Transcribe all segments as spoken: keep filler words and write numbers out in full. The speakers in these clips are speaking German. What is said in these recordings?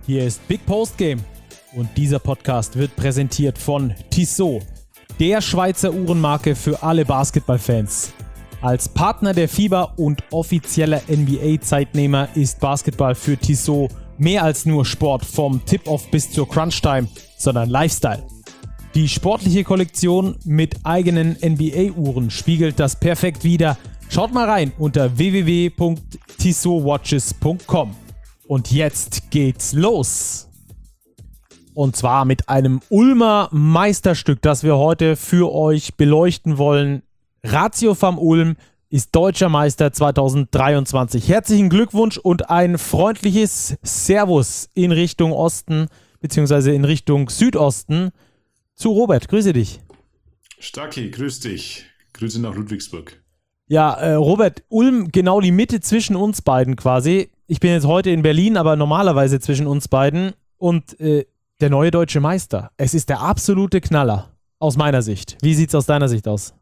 Hier ist Big Post Game und dieser Podcast wird präsentiert von Tissot, der Schweizer Uhrenmarke für alle Basketballfans. Als Partner der FIBA und offizieller N B A-Zeitnehmer ist Basketball für Tissot mehr als nur Sport vom Tip-Off bis zur Crunch-Time, sondern Lifestyle. Die sportliche Kollektion mit eigenen N B A-Uhren spiegelt das perfekt wider. Schaut mal rein unter w w w punkt tissot watches punkt com. Und jetzt geht's los. Und zwar mit einem Ulmer Meisterstück, das wir heute für euch beleuchten wollen. Ratio Farm Ulm ist Deutscher Meister zwanzig dreiundzwanzig. Herzlichen Glückwunsch und ein freundliches Servus in Richtung Osten bzw. in Richtung Südosten zu Robert. Grüße dich. Stacki, grüß dich. Grüße nach Ludwigsburg. Ja, äh, Robert, Ulm, genau die Mitte zwischen uns beiden quasi. Ich bin jetzt heute in Berlin, aber normalerweise zwischen uns beiden. Und äh, der neue deutsche Meister. Es ist der absolute Knaller, aus meiner Sicht. Wie sieht es aus deiner Sicht aus?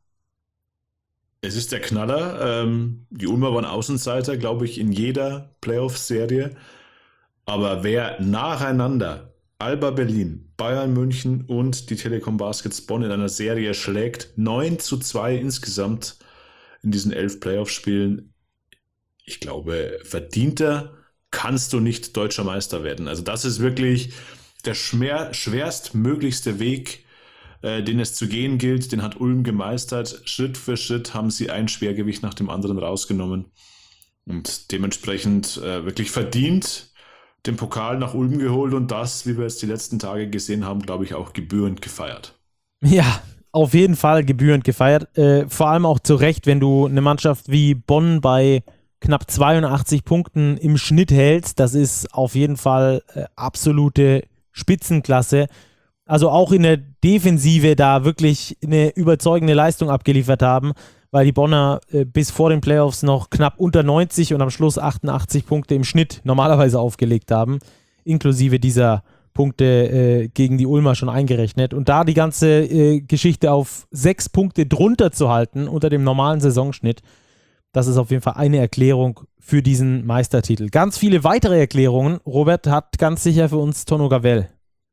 Es ist der Knaller. Ähm, die Ulmer waren Außenseiter, glaube ich, in jeder Playoff-Serie. Aber wer nacheinander Alba Berlin, Bayern München und die Telekom Baskets Bonn in einer Serie schlägt, neun zu zwei insgesamt in diesen elf Playoff-Spielen, ich glaube, verdienter kannst du nicht deutscher Meister werden. Also das ist wirklich der schwer, schwerstmöglichste Weg, äh, den es zu gehen gilt. Den hat Ulm gemeistert. Schritt für Schritt haben sie ein Schwergewicht nach dem anderen rausgenommen und dementsprechend äh, wirklich verdient den Pokal nach Ulm geholt und das, wie wir jetzt die letzten Tage gesehen haben, glaube ich, auch gebührend gefeiert. Ja, auf jeden Fall gebührend gefeiert. Äh, vor allem auch zu Recht, wenn du eine Mannschaft wie Bonn bei knapp zweiundachtzig Punkten im Schnitt hältst. Das ist auf jeden Fall äh, absolute Spitzenklasse. Also auch in der Defensive da wirklich eine überzeugende Leistung abgeliefert haben, weil die Bonner äh, bis vor den Playoffs noch knapp unter neunzig und am Schluss achtundachtzig Punkte im Schnitt normalerweise aufgelegt haben, inklusive dieser Punkte äh, gegen die Ulmer schon eingerechnet. Und da die ganze äh, Geschichte auf sechs Punkte drunter zu halten unter dem normalen Saisonschnitt, das ist auf jeden Fall eine Erklärung für diesen Meistertitel. Ganz viele weitere Erklärungen, Robert, hat ganz sicher für uns Tonno Gavell.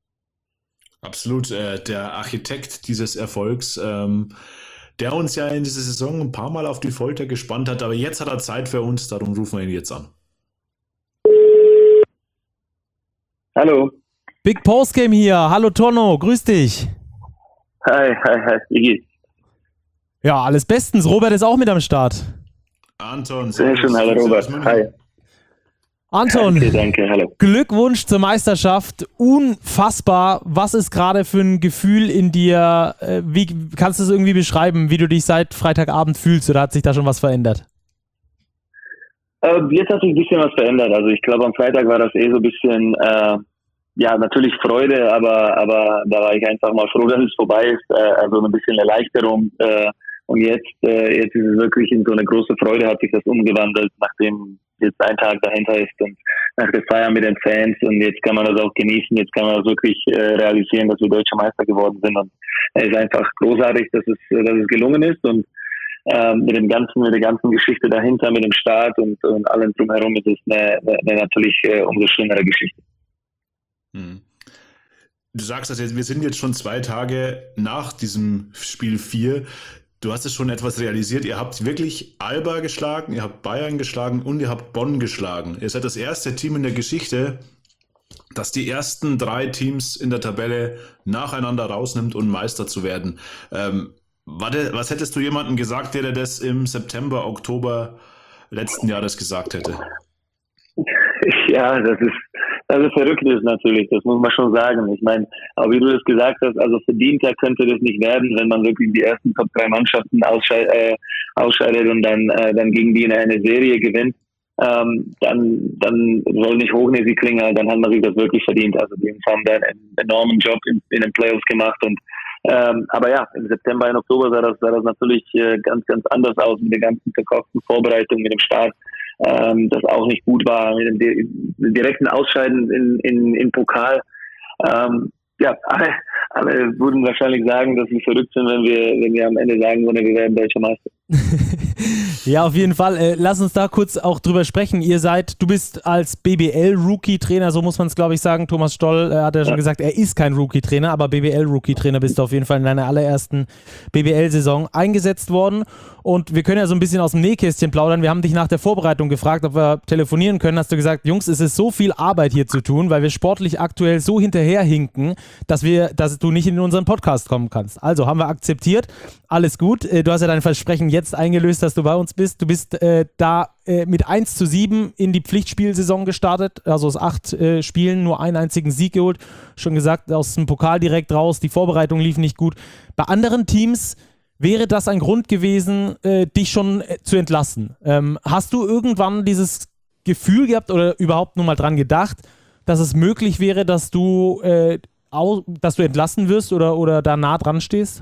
Absolut, äh, der Architekt dieses Erfolgs, ähm, der uns ja in dieser Saison ein paar Mal auf die Folter gespannt hat, aber jetzt hat er Zeit für uns, darum rufen wir ihn jetzt an. Hallo. Big Post Game hier. Hallo Tonno, grüß dich. Hi, hi, hi. Wie geht's? Ja, alles bestens. Robert ist auch mit am Start. Anton, sehr schön, hallo Robert. Hi. Anton, danke, danke, hallo. Glückwunsch zur Meisterschaft. Unfassbar. Was ist gerade für ein Gefühl in dir? Wie kannst du es irgendwie beschreiben, wie du dich seit Freitagabend fühlst? Oder hat sich da schon was verändert? Äh, jetzt hat sich ein bisschen was verändert. Also ich glaube, am Freitag war das eh so ein bisschen, äh, ja, natürlich Freude, aber aber da war ich einfach mal froh, dass es vorbei ist. Äh, also ein bisschen Erleichterung. Äh, und jetzt, äh, jetzt ist es wirklich in so eine große Freude, hat sich das umgewandelt, nachdem jetzt ein Tag dahinter ist und nach der Feier mit den Fans und jetzt kann man das auch genießen, jetzt kann man das wirklich äh, realisieren, dass wir Deutscher Meister geworden sind und es ist einfach großartig, dass es, dass es gelungen ist und ähm, mit dem ganzen, mit der ganzen Geschichte dahinter, mit dem Start und, und allem drumherum ist es eine, eine natürlich äh, umso schönere Geschichte. Hm. Du sagst das jetzt, wir sind jetzt schon zwei Tage nach diesem Spiel vier. Du hast es schon etwas realisiert. Ihr habt wirklich Alba geschlagen, ihr habt Bayern geschlagen und ihr habt Bonn geschlagen. Ihr seid das erste Team in der Geschichte, das die ersten drei Teams in der Tabelle nacheinander rausnimmt, um Meister zu werden. Ähm, warte, was hättest du jemandem gesagt, der dir das im September, Oktober letzten Jahres gesagt hätte? Ja, das ist Das ist verrückt ist natürlich, das muss man schon sagen. Ich meine, aber wie du das gesagt hast, also verdienter könnte das nicht werden, wenn man wirklich die ersten Top drei Mannschaften ausscheidet, äh, ausscheidet und dann äh, dann gegen die in eine Serie gewinnt. Ähm, dann dann soll nicht hochnäsig klingen, dann hat man sich das wirklich verdient. Also die haben da einen enormen Job in, in den Playoffs gemacht und ähm, aber ja, im September, im Oktober sah das, sah das natürlich äh, ganz, ganz anders aus mit der ganzen verkauften Vorbereitung, mit dem Start. Ähm, das auch nicht gut war, mit dem di- direkten Ausscheiden in, in, in Pokal. Ähm, ja, alle, alle würden wahrscheinlich sagen, dass wir verrückt sind, wenn wir, wenn wir am Ende sagen würden, wir werden Deutscher Meister. Ja, auf jeden Fall. Äh, lass uns da kurz auch drüber sprechen. Ihr seid, du bist als B B L-Rookie-Trainer, so muss man es, glaube ich, sagen. Thomas Stoll äh, hat ja schon gesagt, er ist kein Rookie-Trainer, aber B B L-Rookie-Trainer bist du auf jeden Fall in deiner allerersten B B L-Saison eingesetzt worden. Und wir können ja so ein bisschen aus dem Nähkästchen plaudern. Wir haben dich nach der Vorbereitung gefragt, ob wir telefonieren können. Hast du gesagt, Jungs, es ist so viel Arbeit hier zu tun, weil wir sportlich aktuell so hinterherhinken, dass wir, dass du nicht in unseren Podcast kommen kannst. Also haben wir akzeptiert. Alles gut. Du hast ja dein Versprechen jetzt eingelöst, dass du bei uns bist. Du bist äh, da äh, mit eins zu sieben in die Pflichtspielsaison gestartet. Also aus acht äh, Spielen nur einen einzigen Sieg geholt. Schon gesagt, aus dem Pokal direkt raus. Die Vorbereitung lief nicht gut. Bei anderen Teams wäre das ein Grund gewesen, äh, dich schon äh, zu entlassen. Ähm, hast du irgendwann dieses Gefühl gehabt oder überhaupt nur mal dran gedacht, dass es möglich wäre, dass du, äh, au- dass du entlassen wirst oder, oder da nah dran stehst?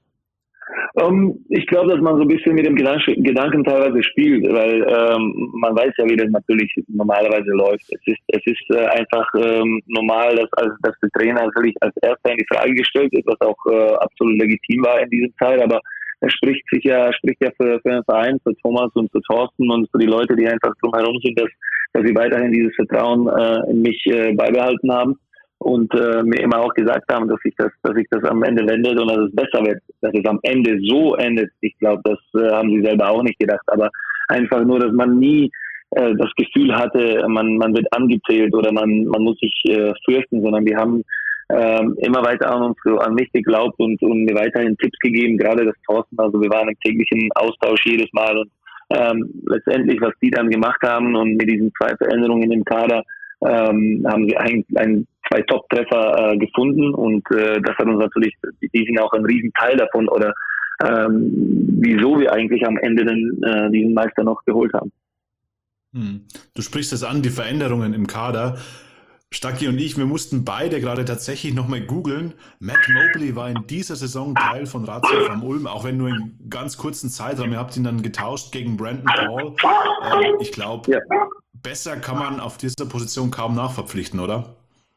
Um, ich glaube, dass man so ein bisschen mit dem Gedanken, Gedanken teilweise spielt, weil ähm, man weiß ja, wie das natürlich normalerweise läuft. Es ist, es ist äh, einfach ähm, normal, dass, als, dass der Trainer natürlich als Erster in die Frage gestellt ist, was auch äh, absolut legitim war in dieser Zeit, aber er spricht sich ja, spricht ja für, für den Verein, für Thomas und für Thorsten und für die Leute, die einfach drumherum sind, dass, dass sie weiterhin dieses Vertrauen äh, in mich äh, beibehalten haben. Und äh, mir immer auch gesagt haben, dass sich das, dass sich das am Ende wendet und dass es besser wird, dass es am Ende so endet. Ich glaube, das äh, haben sie selber auch nicht gedacht, aber einfach nur, dass man nie äh, das Gefühl hatte, man man wird angezählt oder man man muss sich äh, fürchten, sondern wir haben äh, immer weiter an uns, an mich geglaubt und und mir weiterhin Tipps gegeben, gerade das Thorsten. Also wir waren im täglichen Austausch jedes Mal und ähm, letztendlich, was die dann gemacht haben und mit diesen zwei Veränderungen im Kader, ähm, haben sie ein, ein zwei Top-Treffer äh, gefunden und äh, das hat uns natürlich, die sind auch ein Riesenteil davon oder ähm, wieso wir eigentlich am Ende den, äh, diesen Meister noch geholt haben. Hm. Du sprichst es an, die Veränderungen im Kader. Stacki und ich, wir mussten beide gerade tatsächlich nochmal googeln. Matt Mobley war in dieser Saison Teil von Ratio vom Ulm, auch wenn nur in ganz kurzen Zeitraum. Ihr habt ihn dann getauscht gegen Brandon Paul. Äh, ich glaube, ja. Besser kann man auf dieser Position kaum nachverpflichten, oder?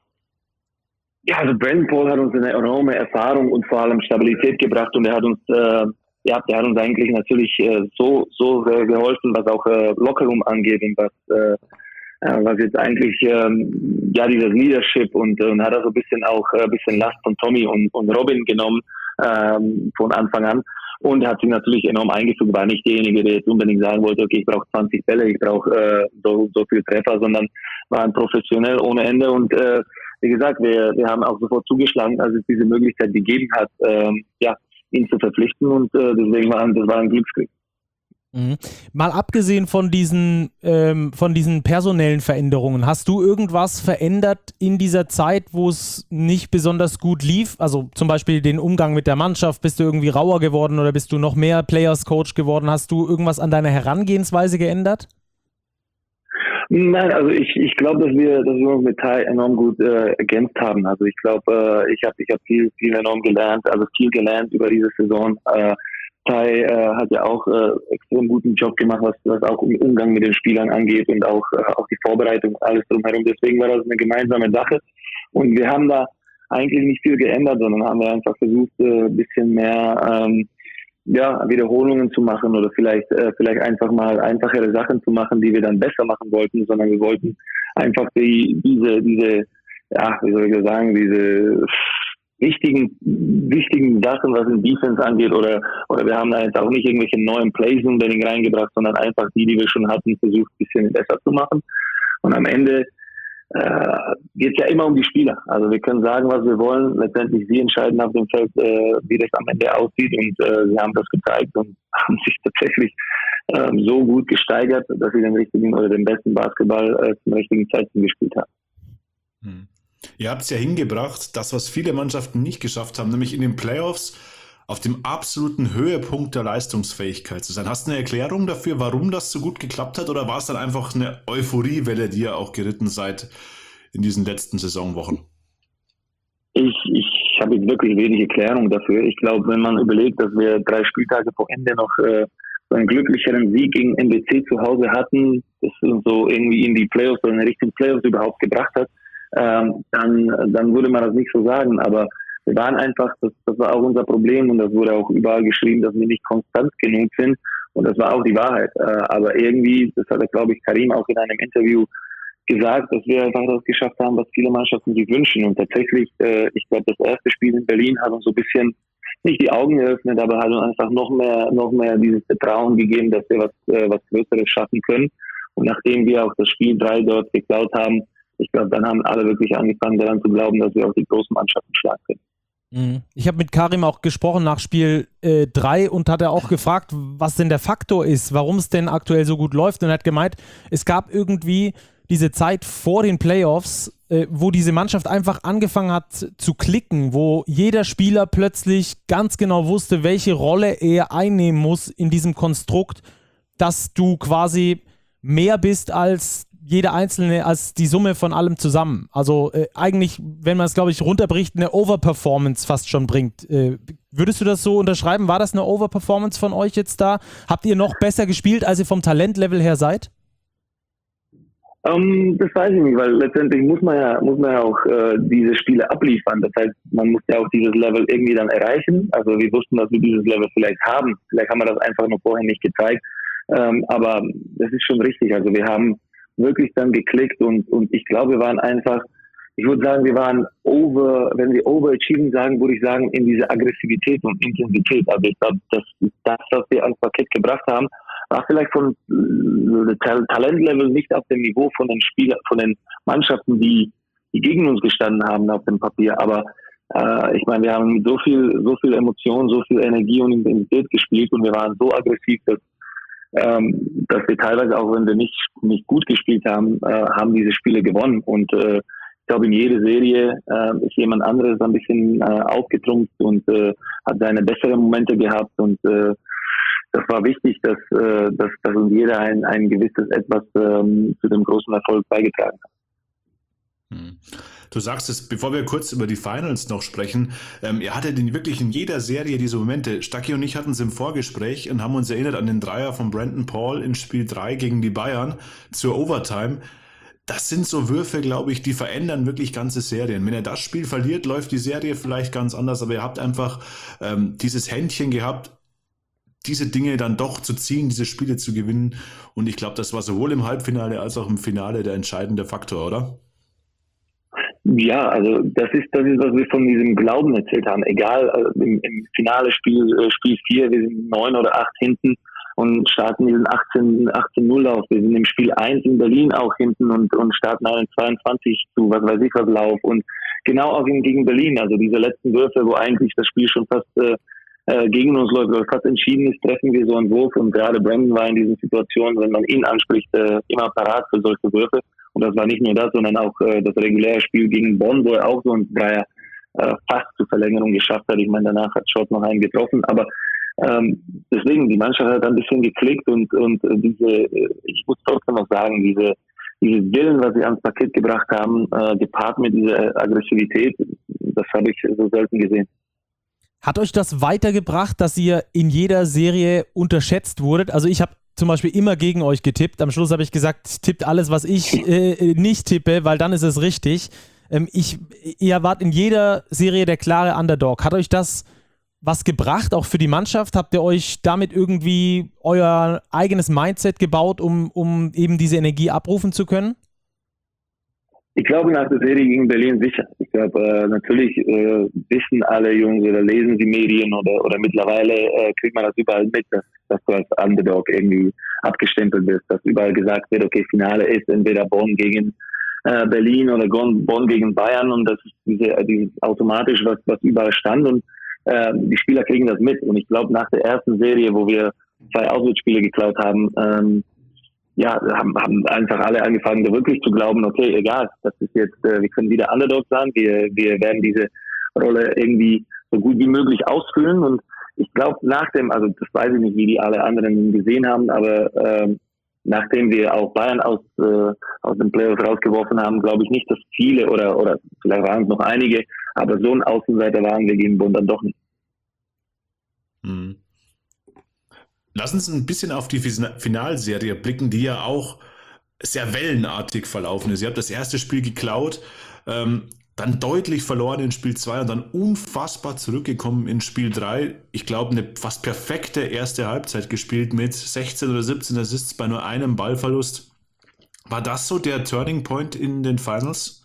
Ja, also Brandon Paul hat uns eine enorme Erfahrung und vor allem Stabilität gebracht und er hat uns, äh, ja, der hat uns eigentlich natürlich äh, so so sehr geholfen, was auch äh, Lockerroom angeht und was äh, was jetzt eigentlich ähm, ja dieses Leadership und, und hat er so ein bisschen auch ein äh, bisschen Last von Tommy und, und Robin genommen ähm, von Anfang an und hat sich natürlich enorm eingefügt, war nicht derjenige, der jetzt unbedingt sagen wollte, okay, ich brauche zwanzig Bälle, ich brauche äh, so so viel Treffer, sondern war ein professionell ohne Ende und äh, wie gesagt, wir wir haben auch sofort zugeschlagen, als es diese Möglichkeit gegeben hat, ähm, ja ihn zu verpflichten und äh, deswegen war das war ein Glücksgriff. Mhm. Mal abgesehen von diesen, ähm, von diesen personellen Veränderungen, hast du irgendwas verändert in dieser Zeit, wo es nicht besonders gut lief? Also zum Beispiel den Umgang mit der Mannschaft, bist du irgendwie rauer geworden oder bist du noch mehr Players-Coach geworden? Hast du irgendwas an deiner Herangehensweise geändert? Nein, also ich ich glaube, dass wir dass wir uns mit Tai enorm gut äh, ergänzt haben. Also ich glaube, äh, ich habe ich habe viel viel enorm gelernt, also viel gelernt über diese Saison. Äh, Tai äh, hat ja auch äh, extrem guten Job gemacht, was, was auch im Umgang mit den Spielern angeht und auch, äh, auch die Vorbereitung, alles drumherum. Deswegen war das eine gemeinsame Sache. Und wir haben da eigentlich nicht viel geändert, sondern haben wir einfach versucht, äh, ein bisschen mehr ähm, ja, Wiederholungen zu machen oder vielleicht äh, vielleicht einfach mal einfachere Sachen zu machen, die wir dann besser machen wollten, sondern wir wollten einfach die diese, diese, ja, wie soll ich sagen, diese wichtigen, wichtigen Sachen, was in Defense angeht, oder, oder wir haben da jetzt auch nicht irgendwelche neuen Plays unbedingt reingebracht, sondern einfach die, die wir schon hatten, versucht, ein bisschen besser zu machen. Und am Ende äh, geht es ja immer um die Spieler. Also wir können sagen, was wir wollen. Letztendlich sie entscheiden auf dem Feld, äh, wie das am Ende aussieht. Und äh, sie haben das gezeigt und haben sich tatsächlich äh, so gut gesteigert, dass sie den richtigen oder den besten Basketball äh, zum richtigen Zeitpunkt gespielt haben. Hm. Ihr habt es ja hingebracht, das, was viele Mannschaften nicht geschafft haben, nämlich in den Playoffs auf dem absoluten Höhepunkt der Leistungsfähigkeit zu sein. Hast du eine Erklärung dafür, warum das so gut geklappt hat, oder war es dann einfach eine Euphoriewelle, die ihr auch geritten seid in diesen letzten Saisonwochen? Ich, ich habe jetzt wirklich wenig Erklärung dafür. Ich glaube, wenn man überlegt, dass wir drei Spieltage vor Ende noch äh, so einen glücklicheren Sieg gegen N B C zu Hause hatten, das uns so irgendwie in die Playoffs oder in Richtung Playoffs überhaupt gebracht hat, ähm, dann, dann würde man das nicht so sagen. Aber wir waren einfach, das, das war auch unser Problem und das wurde auch überall geschrieben, dass wir nicht konstant genug sind. Und das war auch die Wahrheit. Äh, aber irgendwie, das hat, glaube ich, Karim auch in einem Interview gesagt, dass wir einfach das geschafft haben, was viele Mannschaften sich wünschen. Und tatsächlich, äh, ich glaube, das erste Spiel in Berlin hat uns so ein bisschen nicht die Augen geöffnet, aber hat uns einfach noch mehr, noch mehr dieses Vertrauen gegeben, dass wir was, äh, was Größeres schaffen können. Und nachdem wir auch das Spiel drei dort geklaut haben, ich glaube, dann haben alle wirklich angefangen daran zu glauben, dass wir auch die großen Mannschaften schlagen können. Ich habe mit Karim auch gesprochen nach Spiel drei äh, und hat er auch gefragt, was denn der Faktor ist, warum es denn aktuell so gut läuft. Und er hat gemeint, es gab irgendwie diese Zeit vor den Playoffs, äh, wo diese Mannschaft einfach angefangen hat zu klicken, wo jeder Spieler plötzlich ganz genau wusste, welche Rolle er einnehmen muss in diesem Konstrukt, dass du quasi mehr bist als jeder Einzelne, als die Summe von allem zusammen. Also äh, eigentlich, wenn man es, glaube ich, runterbricht, eine Overperformance fast schon bringt. Äh, würdest du das so unterschreiben? War das eine Overperformance von euch jetzt da? Habt ihr noch besser gespielt, als ihr vom Talentlevel her seid? Um, das weiß ich nicht, weil letztendlich muss man ja, muss man ja auch äh, diese Spiele abliefern. Das heißt, man muss ja auch dieses Level irgendwie dann erreichen. Also wir wussten, dass wir dieses Level vielleicht haben. Vielleicht haben wir das einfach nur vorher nicht gezeigt. Ähm, aber das ist schon richtig. Also wir haben wirklich dann geklickt und, und ich glaube, wir waren einfach, ich würde sagen, wir waren over, wenn wir overachieving sagen, würde ich sagen, in diese Aggressivität und Intensität. Also ich glaube, das, das, was wir ans Parkett gebracht haben, war vielleicht von äh, Talentlevel nicht auf dem Niveau von den Spielern, von den Mannschaften, die, die gegen uns gestanden haben auf dem Papier. Aber äh, ich meine, wir haben mit so viel, so viel Emotion, so viel Energie und Intensität gespielt und wir waren so aggressiv, dass Ähm, dass wir teilweise, auch wenn wir nicht nicht gut gespielt haben, äh, haben diese Spiele gewonnen. Und äh, ich glaube, in jeder Serie äh, ist jemand anderes ein bisschen äh, aufgetrumpft und äh, hat seine besseren Momente gehabt. Und äh, das war wichtig, dass, äh, dass, dass uns jeder ein, ein gewisses Etwas ähm, zu dem großen Erfolg beigetragen hat. Hm. Du sagst es, bevor wir kurz über die Finals noch sprechen, ähm, ihr hattet in, wirklich in jeder Serie diese Momente. Stacki und ich hatten es im Vorgespräch und haben uns erinnert an den Dreier von Brandon Paul in Spiel drei gegen die Bayern zur Overtime. Das sind so Würfe, glaube ich, die verändern wirklich ganze Serien. Wenn er das Spiel verliert, läuft die Serie vielleicht ganz anders, aber ihr habt einfach ähm, dieses Händchen gehabt, diese Dinge dann doch zu ziehen, diese Spiele zu gewinnen. Und ich glaube, das war sowohl im Halbfinale als auch im Finale der entscheidende Faktor, oder? Ja, also das ist das ist, was wir von diesem Glauben erzählt haben. Egal, also im, im Finale Spiel äh, Spiel vier, wir sind neun oder acht hinten und starten diesen achtzehn null Lauf. Wir sind im Spiel eins in Berlin auch hinten und, und starten einen zweiundzwanzig zu, was weiß ich was Lauf. Und genau auch gegen Berlin, also diese letzten Würfe, wo eigentlich das Spiel schon fast äh, äh, gegen uns läuft, oder fast entschieden ist, treffen wir so einen Wurf. Und gerade Brandon war in diesen Situationen, wenn man ihn anspricht, äh, immer parat für solche Würfe. Und das war nicht nur das, sondern auch äh, das reguläre Spiel gegen Bonn, wo er auch so ein Dreier äh, fast zur Verlängerung geschafft hat. Ich meine, danach hat Schott noch einen getroffen. Aber ähm, deswegen, die Mannschaft hat ein bisschen geklickt und, und äh, diese, äh, ich muss trotzdem noch sagen, diese, diese Willen, was sie ans Parkett gebracht haben, äh, gepaart mit dieser Aggressivität, das habe ich so selten gesehen. Hat euch das weitergebracht, dass ihr in jeder Serie unterschätzt wurdet? Also ich habe zum Beispiel immer gegen euch getippt. Am Schluss habe ich gesagt, tippt alles, was ich äh, nicht tippe, weil dann ist es richtig. Ähm, ich, ihr wart in jeder Serie der klare Underdog. Hat euch das was gebracht, auch für die Mannschaft? Habt ihr euch damit irgendwie euer eigenes Mindset gebaut, um, um eben diese Energie abrufen zu können? Ich glaube, nach der Serie gegen Berlin sicher. Ich glaube, äh, natürlich äh, wissen alle Jungs oder lesen sie Medien oder, oder mittlerweile äh, kriegt man das überall mit, dass, dass du als Underdog irgendwie abgestempelt bist, dass überall gesagt wird, okay, Finale ist entweder Bonn gegen äh, Berlin oder Bonn gegen Bayern und das ist diese, dieses automatisch, was, was überall stand und äh, die Spieler kriegen das mit. Und ich glaube, nach der ersten Serie, wo wir zwei Auswärtsspiele geklaut haben, ähm, ja, haben, haben einfach alle angefangen, wirklich zu glauben, okay, egal, das ist jetzt, äh, wir können wieder Underdog sein, wir, wir werden diese Rolle irgendwie so gut wie möglich ausfüllen und ich glaube, nach dem, also das weiß ich nicht, wie die alle anderen gesehen haben, aber ähm, nachdem wir auch Bayern aus, äh, aus dem Playoff rausgeworfen haben, glaube ich nicht, dass viele oder, oder vielleicht waren es noch einige, aber so ein Außenseiter waren wir gegen Bonn dann doch nicht. Hm. Lass uns ein bisschen auf die Finalserie blicken, die ja auch sehr wellenartig verlaufen ist. Ihr habt das erste Spiel geklaut, ähm, dann deutlich verloren in Spiel zwei und dann unfassbar zurückgekommen in Spiel drei. Ich glaube, eine fast perfekte erste Halbzeit gespielt mit sechzehn oder siebzehn Assists bei nur einem Ballverlust. War das so der Turning Point in den Finals?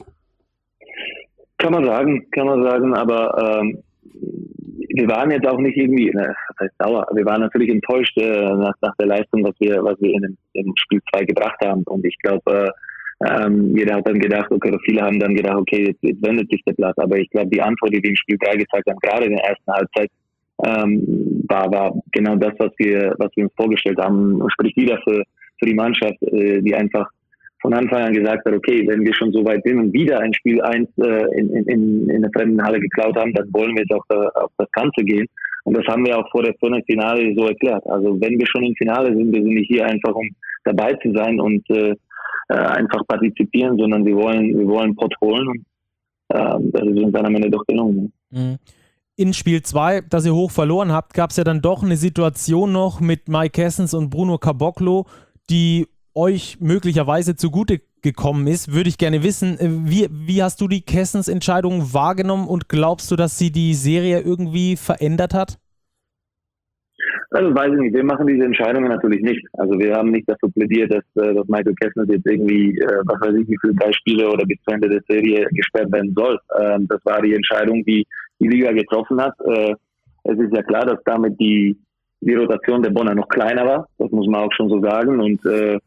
Kann man sagen, kann man sagen, aber ähm, wir waren jetzt auch nicht irgendwie, ne, das heißt sauer, wir waren natürlich enttäuscht äh, nach, nach der Leistung, was wir, was wir in, in Spiel zwei gebracht haben. Und ich glaube, äh, ähm, jeder hat dann gedacht, okay, oder viele haben dann gedacht, okay, jetzt, jetzt wendet sich der Blatt. Aber ich glaube, die Antwort, die wir im Spiel drei gezeigt haben, gerade in der ersten Halbzeit, ähm, war, war genau das, was wir, was wir uns vorgestellt haben. Und spricht wieder für, für die Mannschaft, äh, die einfach von Anfang an gesagt hat, okay, wenn wir schon so weit sind und wieder ein Spiel eins äh, in, in, in der fremden Halle geklaut haben, dann wollen wir jetzt auch da, auf das Ganze gehen. Und das haben wir auch vor der vor dem Finale so erklärt. Also wenn wir schon im Finale sind, wir sind nicht hier einfach, um dabei zu sein und äh, einfach partizipieren, sondern wir wollen, wir wollen Pott holen und äh, das ist uns dann am Ende doch gelungen. In Spiel zwei, das ihr hoch verloren habt, gab es ja dann doch eine Situation noch mit Mike Kessens und Bruno Caboclo, die euch möglicherweise zugute gekommen ist. Würde ich gerne wissen, wie, wie hast du die Kessens-Entscheidung wahrgenommen und glaubst du, dass sie die Serie irgendwie verändert hat? Also weiß ich nicht, wir machen diese Entscheidungen natürlich nicht. Also wir haben nicht dafür plädiert, dass, dass Michael Kessens jetzt irgendwie, was weiß ich, wie viele drei Spiele oder bis zu Ende der Serie gesperrt werden soll. Das war die Entscheidung, die die Liga getroffen hat. Es ist ja klar, dass damit die, die Rotation der Bonner noch kleiner war. Das muss man auch schon so sagen. Und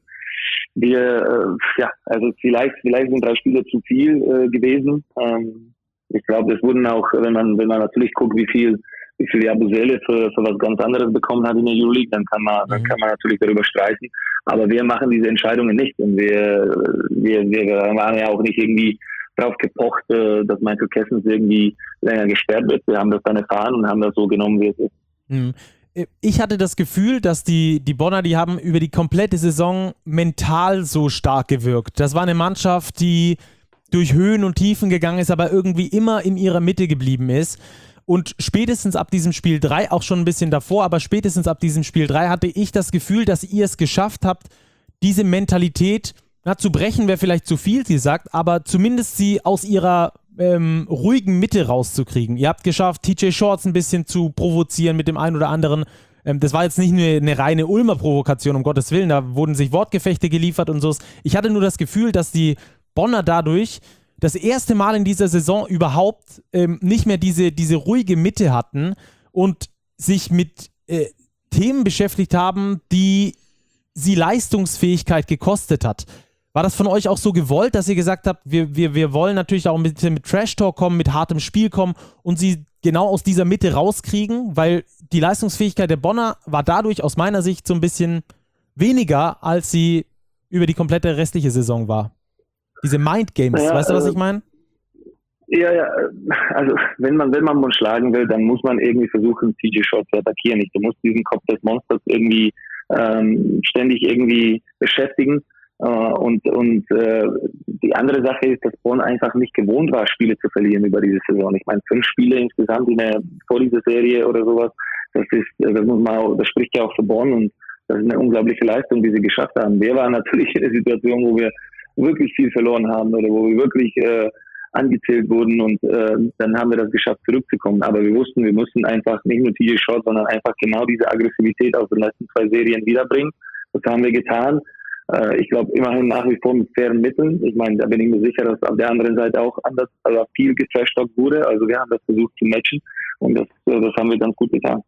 wir, äh, ja, also vielleicht, vielleicht sind drei Spiele zu viel äh, gewesen. Ähm, ich glaube, es wurden auch, wenn man, wenn man natürlich guckt, wie viel, wie viel Jabusele für, für was ganz anderes bekommen hat in der Euroleague, dann kann man, mhm. dann kann man natürlich darüber streiten. Aber wir machen diese Entscheidungen nicht und wir, wir, wir waren ja auch nicht irgendwie drauf gepocht, äh, dass Michael Kessens irgendwie länger gesperrt wird. Wir haben das dann erfahren und haben das so genommen, wie es ist. Mhm. Ich hatte das Gefühl, dass die, die Bonner, die haben über die komplette Saison mental so stark gewirkt. Das war eine Mannschaft, die durch Höhen und Tiefen gegangen ist, aber irgendwie immer in ihrer Mitte geblieben ist. Und spätestens ab diesem Spiel drei, auch schon ein bisschen davor, aber spätestens ab diesem Spiel drei hatte ich das Gefühl, dass ihr es geschafft habt, diese Mentalität, na, zu brechen wäre vielleicht zu viel gesagt, aber zumindest sie aus ihrer Ähm, ruhigen Mitte rauszukriegen. Ihr habt geschafft, T J Shorts ein bisschen zu provozieren mit dem einen oder anderen. Ähm, das war jetzt nicht nur eine reine Ulmer Provokation, um Gottes Willen, da wurden sich Wortgefechte geliefert und so. Ich hatte nur das Gefühl, dass die Bonner dadurch das erste Mal in dieser Saison überhaupt ähm, nicht mehr diese, diese ruhige Mitte hatten und sich mit äh, Themen beschäftigt haben, die sie Leistungsfähigkeit gekostet hat. War das von euch auch so gewollt, dass ihr gesagt habt, wir, wir, wir wollen natürlich auch ein bisschen mit Trash-Talk kommen, mit hartem Spiel kommen und sie genau aus dieser Mitte rauskriegen? Weil die Leistungsfähigkeit der Bonner war dadurch aus meiner Sicht so ein bisschen weniger, als sie über die komplette restliche Saison war. Diese Mind-Games, ja, weißt du, was äh, ich meine? Ja, ja, also wenn man, wenn man uns schlagen will, dann muss man irgendwie versuchen, T J Short zu attackieren. Du musst diesen Kopf des Monsters irgendwie ähm, ständig irgendwie beschäftigen. Uh, und und uh, die andere Sache ist, dass Bonn einfach nicht gewohnt war, Spiele zu verlieren über diese Saison. Ich meine, fünf Spiele insgesamt in der, vor dieser Serie oder sowas, das ist, das muss man, das spricht ja auch für Bonn und das ist eine unglaubliche Leistung, die sie geschafft haben. Wir waren natürlich in der Situation, wo wir wirklich viel verloren haben oder wo wir wirklich äh, angezählt wurden und äh, dann haben wir das geschafft, zurückzukommen. Aber wir wussten, wir mussten einfach nicht nur T J Short, sondern einfach genau diese Aggressivität aus den letzten zwei Serien wiederbringen. Das haben wir getan. Ich glaube, immerhin nach wie vor mit fairen Mitteln. Ich meine, da bin ich mir sicher, dass auf der anderen Seite auch anders, also viel getrashtalkt wurde. Also wir haben das versucht zu matchen und das, das haben wir ganz gut getan.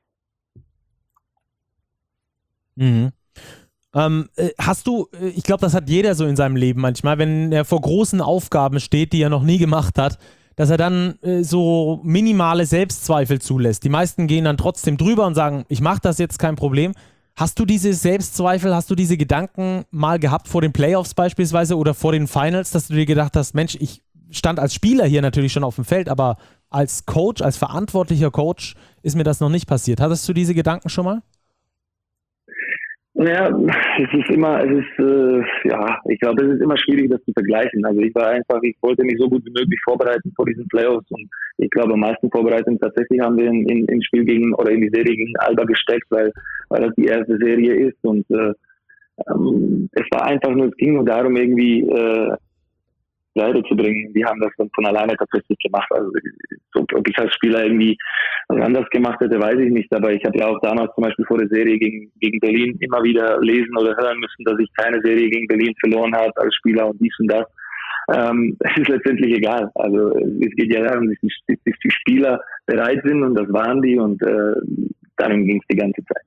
Mhm. Ähm, hast du, ich glaube, das hat jeder so in seinem Leben manchmal, wenn er vor großen Aufgaben steht, die er noch nie gemacht hat, dass er dann äh, so minimale Selbstzweifel zulässt. Die meisten gehen dann trotzdem drüber und sagen, ich mache das jetzt, kein Problem. Hast du diese Selbstzweifel, hast du diese Gedanken mal gehabt vor den Playoffs beispielsweise oder vor den Finals, dass du dir gedacht hast, Mensch, ich stand als Spieler hier natürlich schon auf dem Feld, aber als Coach, als verantwortlicher Coach ist mir das noch nicht passiert. Hattest du diese Gedanken schon mal? Ja, es ist immer, es ist, äh, ja, ich glaube, es ist immer schwierig, das zu vergleichen. Also ich war einfach, ich wollte mich so gut wie möglich vorbereiten vor diesen Playoffs und ich glaube, am meisten Vorbereitung tatsächlich haben wir in, in, in Spiel gegen, oder in die Serie gegen Alba gesteckt, weil, weil das die erste Serie ist und äh, ähm, es war einfach nur, es ging nur darum, irgendwie äh, Seite zu bringen. Die haben das dann von alleine tatsächlich gemacht. Also ob ich als Spieler irgendwie was anders gemacht hätte, weiß ich nicht. Aber ich habe ja auch damals zum Beispiel vor der Serie gegen, gegen Berlin immer wieder lesen oder hören müssen, dass ich keine Serie gegen Berlin verloren habe als Spieler und dies und das. Ähm, es ist letztendlich egal. Also es geht ja darum, dass die, dass die Spieler bereit sind und das waren die und äh, darum ging es die ganze Zeit.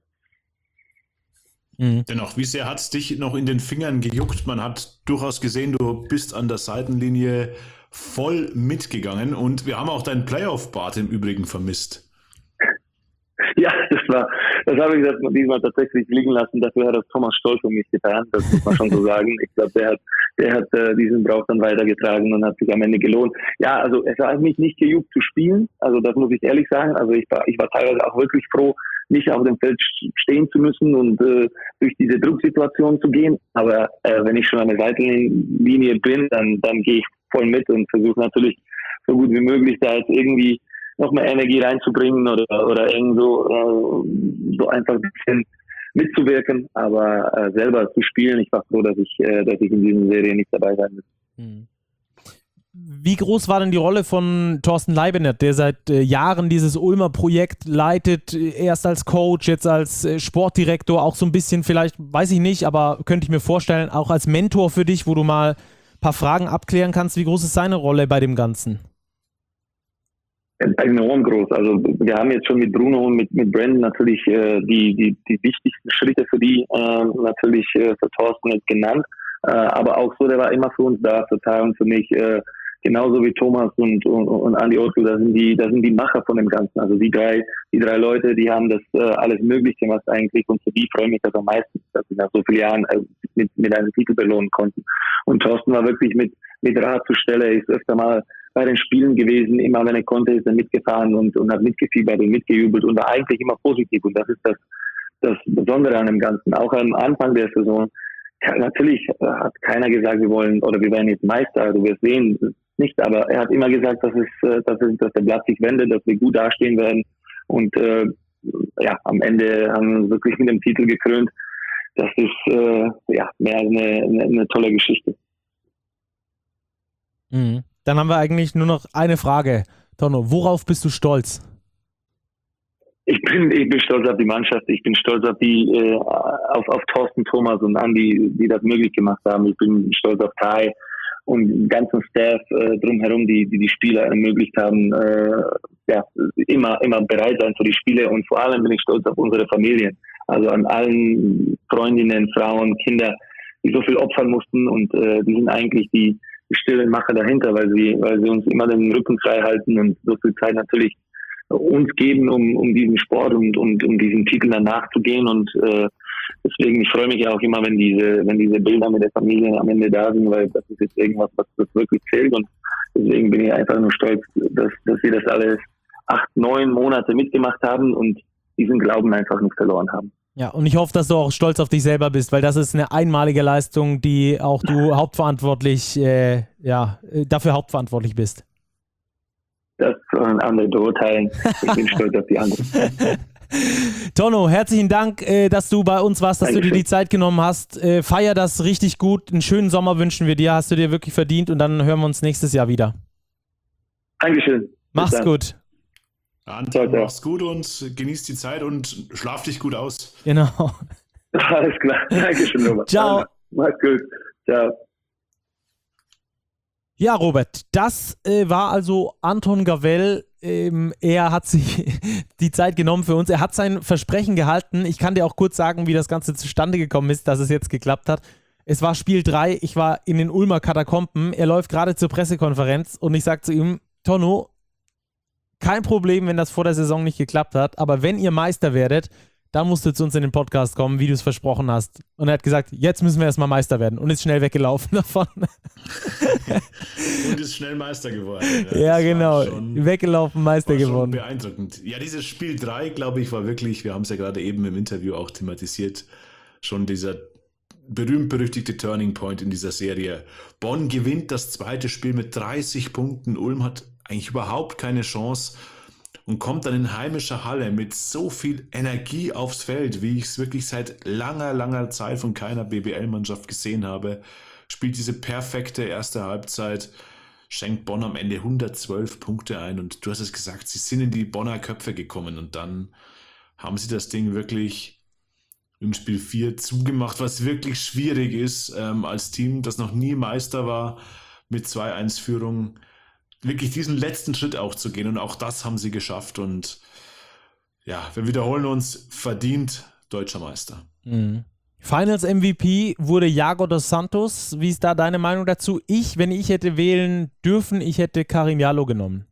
Mhm. Dennoch, wie sehr hat es dich noch in den Fingern gejuckt? Man hat durchaus gesehen, du bist an der Seitenlinie voll mitgegangen und wir haben auch deinen Playoff-Bart im Übrigen vermisst. Ja, das war, das habe ich das diesmal tatsächlich liegen lassen. Dafür hat das Thomas Stoll für mich getan, das muss man schon so sagen. Ich glaube, der hat, der hat äh, diesen Brauch dann weitergetragen und hat sich am Ende gelohnt. Ja, also es hat mich nicht gejuckt zu spielen, also das muss ich ehrlich sagen. Also ich war, ich war teilweise auch wirklich froh, nicht auf dem Feld stehen zu müssen und äh, durch diese Drucksituation zu gehen. Aber äh, wenn ich schon an der Seitenlinie bin, dann, dann gehe ich voll mit und versuche natürlich so gut wie möglich da jetzt irgendwie noch mehr Energie reinzubringen oder oder irgend so, äh, so einfach ein bisschen mitzuwirken, aber äh, selber zu spielen. Ich war froh, dass ich, äh, dass ich in dieser Serie nicht dabei sein muss. Wie groß war denn die Rolle von Thorsten Leibenert, der seit äh, Jahren dieses Ulmer Projekt leitet, erst als Coach, jetzt als äh, Sportdirektor, auch so ein bisschen vielleicht, weiß ich nicht, aber könnte ich mir vorstellen, auch als Mentor für dich, wo du mal ein paar Fragen abklären kannst. Wie groß ist seine Rolle bei dem Ganzen? Enorm groß. Also wir haben jetzt schon mit Bruno und mit, mit Brandon natürlich äh, die, die, die wichtigsten Schritte für die äh, natürlich äh, für Thorsten jetzt genannt. Äh, aber auch so, der war immer für uns da, für Teil und für mich. Äh, genauso wie Thomas und, und, und Andi Otto, das sind die, das sind die Macher von dem Ganzen. Also die drei, die drei Leute, die haben das äh, alles möglich gemacht eigentlich und für die freue ich mich das am meisten, dass sie nach so vielen Jahren äh, mit, mit einem Titel belohnen konnten. Und Thorsten war wirklich mit, mit Rat zur Stelle, er ist öfter mal bei den Spielen gewesen, immer wenn er konnte, ist er mitgefahren und, und hat mitgefiebert und mitgejubelt und war eigentlich immer positiv und das ist das, das Besondere an dem Ganzen. Auch am Anfang der Saison, natürlich hat keiner gesagt, wir wollen oder wir werden jetzt Meister, also wir sehen nicht, aber er hat immer gesagt, dass es, dass es, dass der Blatt sich wendet, dass wir gut dastehen werden und äh, ja, am Ende haben wir uns wirklich mit dem Titel gekrönt. Das ist äh, ja mehr eine, eine, eine tolle Geschichte. Mhm. Dann haben wir eigentlich nur noch eine Frage. Tonno, worauf bist du stolz? Ich bin, ich bin stolz auf die Mannschaft. Ich bin stolz auf die, äh, auf, auf Thorsten, Thomas und Andi, die das möglich gemacht haben. Ich bin stolz auf Kai und den ganzen Staff äh, drumherum, die, die die Spieler ermöglicht haben, äh, ja, immer, immer bereit sein für die Spiele. Und vor allem bin ich stolz auf unsere Familien. Also an allen Freundinnen, Frauen, Kinder, die so viel opfern mussten und äh, die sind eigentlich die die stillen Macher dahinter, weil sie, weil sie uns immer den Rücken frei halten und so viel Zeit natürlich uns geben, um, um diesen Sport und, und um diesen Titel dann nachzugehen. Und äh, deswegen, ich freue mich ja auch immer, wenn diese, wenn diese Bilder mit der Familie am Ende da sind, weil das ist jetzt irgendwas, was das wirklich zählt. Und deswegen bin ich einfach nur stolz, dass, dass wir das alles acht, neun Monate mitgemacht haben und diesen Glauben einfach nicht verloren haben. Ja, und ich hoffe, dass du auch stolz auf dich selber bist, weil das ist eine einmalige Leistung, die auch du hauptverantwortlich, äh, ja, dafür hauptverantwortlich bist. Das sollen andere beurteilen. Ich bin stolz auf die anderen. Tonno, herzlichen Dank, äh, dass du bei uns warst, dass Dankeschön. du dir die Zeit genommen hast. Äh, feier das richtig gut. Einen schönen Sommer wünschen wir dir. Hast du dir wirklich verdient und dann hören wir uns nächstes Jahr wieder. Dankeschön. Bis Mach's dann. gut. Anton, mach's gut und genieß die Zeit und schlaf dich gut aus. Genau. Alles klar. Dankeschön, Robert. Ciao. Mach's gut. Ciao. Ja, Robert, das äh, war also Anton Gavell. Ähm, er hat sich die Zeit genommen für uns. Er hat sein Versprechen gehalten. Ich kann dir auch kurz sagen, wie das Ganze zustande gekommen ist, dass es jetzt geklappt hat. Es war Spiel drei. Ich war in den Ulmer Katakomben. Er läuft gerade zur Pressekonferenz und ich sage zu ihm, Tonno, kein Problem, wenn das vor der Saison nicht geklappt hat, aber wenn ihr Meister werdet, dann musst du zu uns in den Podcast kommen, wie du es versprochen hast. Und er hat gesagt, jetzt müssen wir erstmal Meister werden und ist schnell weggelaufen davon. Und ist schnell Meister geworden. Ja, ja genau. Schon, weggelaufen, Meister geworden. Beeindruckend. Ja, dieses Spiel drei, glaube ich, war wirklich, wir haben es ja gerade eben im Interview auch thematisiert, schon dieser berühmt-berüchtigte Turning Point in dieser Serie. Bonn gewinnt das zweite Spiel mit dreißig Punkten. Ulm hat eigentlich überhaupt keine Chance und kommt dann in heimischer Halle mit so viel Energie aufs Feld, wie ich es wirklich seit langer, langer Zeit von keiner B B L-Mannschaft gesehen habe. spielt diese perfekte erste Halbzeit, schenkt Bonn am Ende hundertzwölf Punkte ein und du hast es gesagt, sie sind in die Bonner Köpfe gekommen und dann haben sie das Ding wirklich im Spiel vier zugemacht, was wirklich schwierig ist, ähm, als Team, das noch nie Meister war, mit zwei eins Führung, wirklich diesen letzten Schritt auch zu gehen und auch das haben sie geschafft und ja, wir wiederholen uns, verdient deutscher Meister. Mhm. Finals M V P wurde Iago dos Santos. Wie ist da deine Meinung dazu? Ich, wenn ich hätte wählen dürfen, ich hätte Karim Jallow genommen.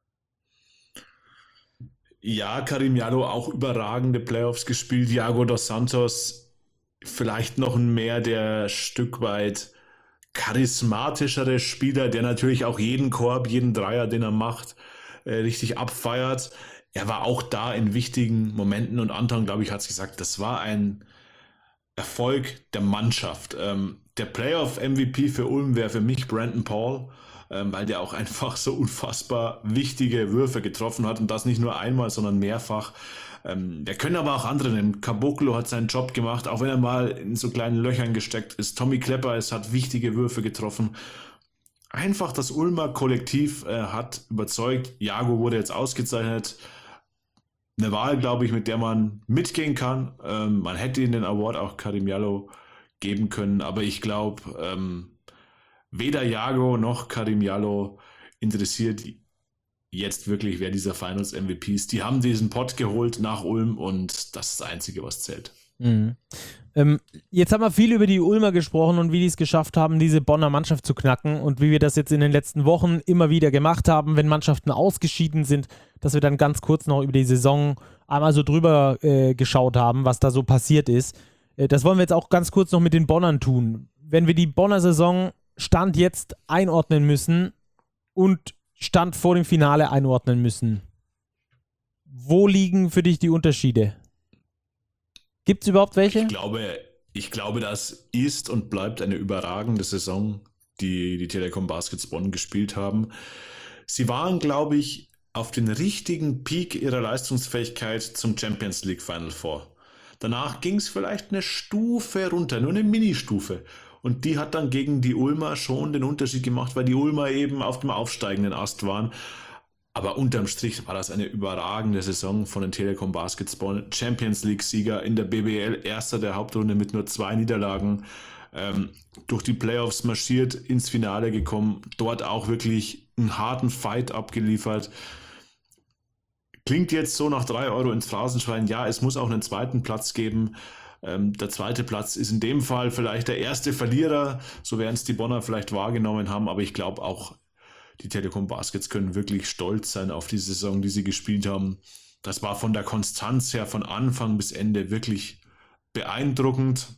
Ja, Karim Jallow auch überragende Playoffs gespielt. Iago dos Santos vielleicht noch ein mehr der Stück weit charismatischere Spieler, der natürlich auch jeden Korb, jeden Dreier, den er macht, äh, richtig abfeiert. Er war auch da in wichtigen Momenten und Anton, glaube ich, hat es gesagt, das war ein Erfolg der Mannschaft. Ähm, der Playoff-M V P für Ulm wäre für mich Brandon Paul, ähm, weil der auch einfach so unfassbar wichtige Würfe getroffen hat und das nicht nur einmal, sondern mehrfach. Ähm, der können aber auch andere nehmen. Caboclo hat seinen Job gemacht, auch wenn er mal in so kleinen Löchern gesteckt ist. Tommy Klepper ist, hat wichtige Würfe getroffen. Einfach das Ulmer Kollektiv äh, hat überzeugt. Iago wurde jetzt ausgezeichnet. Eine Wahl, glaube ich, mit der man mitgehen kann. Ähm, man hätte ihm den Award auch Karim Jallow geben können, aber ich glaube, ähm, weder Iago noch Karim Jallow interessiert jetzt wirklich, wer dieser Finals-M V P ist. Die haben diesen Pot geholt nach Ulm und das ist das Einzige, was zählt. Mhm. Ähm, jetzt haben wir viel über die Ulmer gesprochen und wie die es geschafft haben, diese Bonner Mannschaft zu knacken und wie wir das jetzt in den letzten Wochen immer wieder gemacht haben, wenn Mannschaften ausgeschieden sind, dass wir dann ganz kurz noch über die Saison einmal so drüber äh, geschaut haben, was da so passiert ist. Äh, das wollen wir jetzt auch ganz kurz noch mit den Bonnern tun. Wenn wir die Bonner Saison Stand jetzt einordnen müssen und Stand vor dem Finale einordnen müssen, wo liegen für dich die Unterschiede? Gibt es überhaupt welche? Ich glaube, ich glaube, das ist und bleibt eine überragende Saison, die die Telekom Baskets Bonn gespielt haben. Sie waren, glaube ich, auf den richtigen Peak ihrer Leistungsfähigkeit zum Champions League Final Four. Danach ging es vielleicht eine Stufe runter, nur eine Ministufe. Und die hat dann gegen die Ulmer schon den Unterschied gemacht, weil die Ulmer eben auf dem aufsteigenden Ast waren. Aber unterm Strich war das eine überragende Saison von den Telekom Baskets Bonn. Champions League-Sieger in der B B L, erster der Hauptrunde mit nur zwei Niederlagen. Ähm, durch die Playoffs marschiert, ins Finale gekommen, dort auch wirklich einen harten Fight abgeliefert. Klingt jetzt so nach drei Euro ins Phrasenschwein. Ja, es muss auch einen zweiten Platz geben. Ähm, der zweite Platz ist in dem Fall vielleicht der erste Verlierer, so werden es die Bonner vielleicht wahrgenommen haben, aber ich glaube auch, die Telekom Baskets können wirklich stolz sein auf die Saison, die sie gespielt haben. Das war von der Konstanz her von Anfang bis Ende wirklich beeindruckend.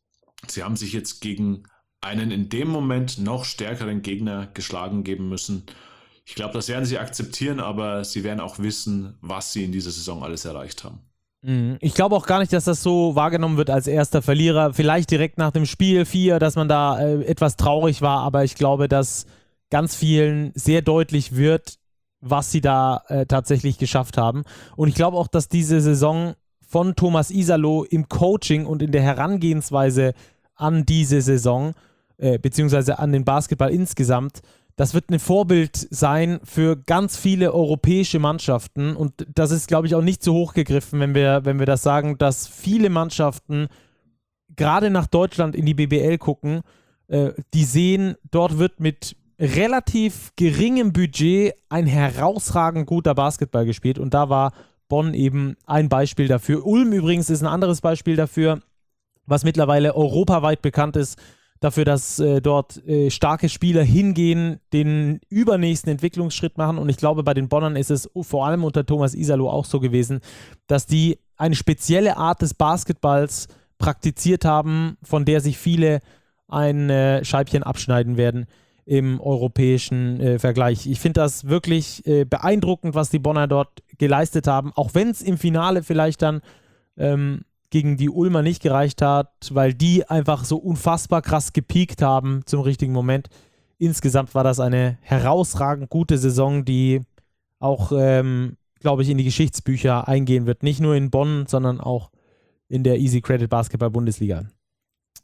Sie haben sich jetzt gegen einen in dem Moment noch stärkeren Gegner geschlagen geben müssen. Ich glaube, das werden sie akzeptieren, aber sie werden auch wissen, was sie in dieser Saison alles erreicht haben. Ich glaube auch gar nicht, dass das so wahrgenommen wird als erster Verlierer. Vielleicht direkt nach dem Spiel vier, dass man da äh, etwas traurig war, aber ich glaube, dass ganz vielen sehr deutlich wird, was sie da äh, tatsächlich geschafft haben. Und ich glaube auch, dass diese Saison von Thomas Iserloh im Coaching und in der Herangehensweise an diese Saison, äh, beziehungsweise an den Basketball insgesamt, das wird ein Vorbild sein für ganz viele europäische Mannschaften. Und das ist, glaube ich, auch nicht zu hoch gegriffen, wenn wir, wenn wir das sagen, dass viele Mannschaften gerade nach Deutschland in die B B L gucken, äh, die sehen, dort wird mit relativ geringem Budget ein herausragend guter Basketball gespielt und da war Bonn eben ein Beispiel dafür. Ulm übrigens ist ein anderes Beispiel dafür, was mittlerweile europaweit bekannt ist, dafür, dass äh, dort äh, starke Spieler hingehen, den übernächsten Entwicklungsschritt machen und ich glaube, bei den Bonnern ist es vor allem unter Thomas Iserloh auch so gewesen, dass die eine spezielle Art des Basketballs praktiziert haben, von der sich viele ein äh, Scheibchen abschneiden werden im europäischen äh, Vergleich. Ich finde das wirklich äh, beeindruckend, was die Bonner dort geleistet haben, auch wenn es im Finale vielleicht dann ähm, gegen die Ulmer nicht gereicht hat, weil die einfach so unfassbar krass gepiekt haben zum richtigen Moment. Insgesamt war das eine herausragend gute Saison, die auch, ähm, glaube ich, in die Geschichtsbücher eingehen wird. Nicht nur in Bonn, sondern auch in der Easy Credit Basketball Bundesliga.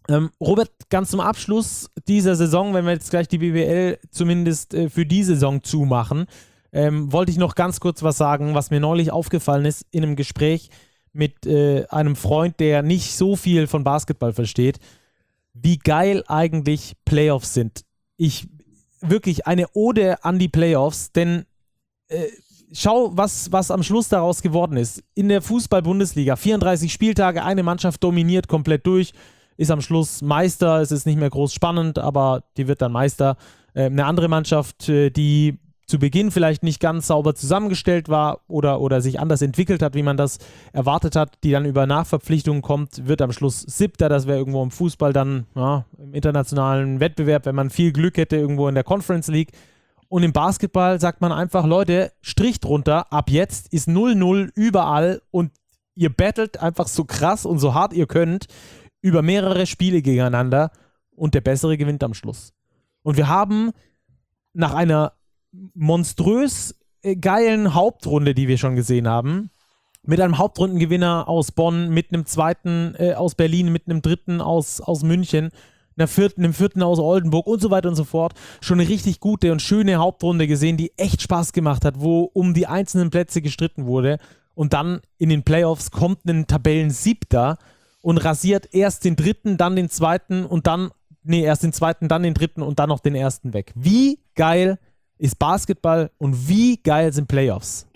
Ähm, Robert, ganz zum Abschluss dieser Saison, wenn wir jetzt gleich die B B L zumindest äh, für die Saison zumachen, ähm, wollte ich noch ganz kurz was sagen, was mir neulich aufgefallen ist in einem Gespräch mit äh, einem Freund, der nicht so viel von Basketball versteht, wie geil eigentlich Playoffs sind. Ich, wirklich eine Ode an die Playoffs, denn äh, schau, was, was am Schluss daraus geworden ist. In der Fußball-Bundesliga, vierunddreißig Spieltage, eine Mannschaft dominiert komplett durch, ist am Schluss Meister, es ist nicht mehr groß spannend, aber die wird dann Meister. Äh, eine andere Mannschaft, äh, die zu Beginn vielleicht nicht ganz sauber zusammengestellt war oder, oder sich anders entwickelt hat, wie man das erwartet hat, die dann über Nachverpflichtungen kommt, wird am Schluss Siebter. Das wäre irgendwo im Fußball dann ja, im internationalen Wettbewerb, wenn man viel Glück hätte, irgendwo in der Conference League. Und im Basketball sagt man einfach, Leute, Strich drunter, ab jetzt ist null null überall und ihr battelt einfach so krass und so hart ihr könnt über mehrere Spiele gegeneinander und der Bessere gewinnt am Schluss. Und wir haben nach einer monströs geilen Hauptrunde, die wir schon gesehen haben, mit einem Hauptrundengewinner aus Bonn, mit einem zweiten äh, aus Berlin, mit einem dritten aus, aus München, einer vierten, einem vierten aus Oldenburg und so weiter und so fort, schon eine richtig gute und schöne Hauptrunde gesehen, die echt Spaß gemacht hat, wo um die einzelnen Plätze gestritten wurde und dann in den Playoffs kommt ein Tabellensiebter und rasiert erst den dritten, dann den zweiten und dann, nee, erst den zweiten, dann den dritten und dann noch den ersten weg. Wie geil ist Basketball und wie geil sind Playoffs?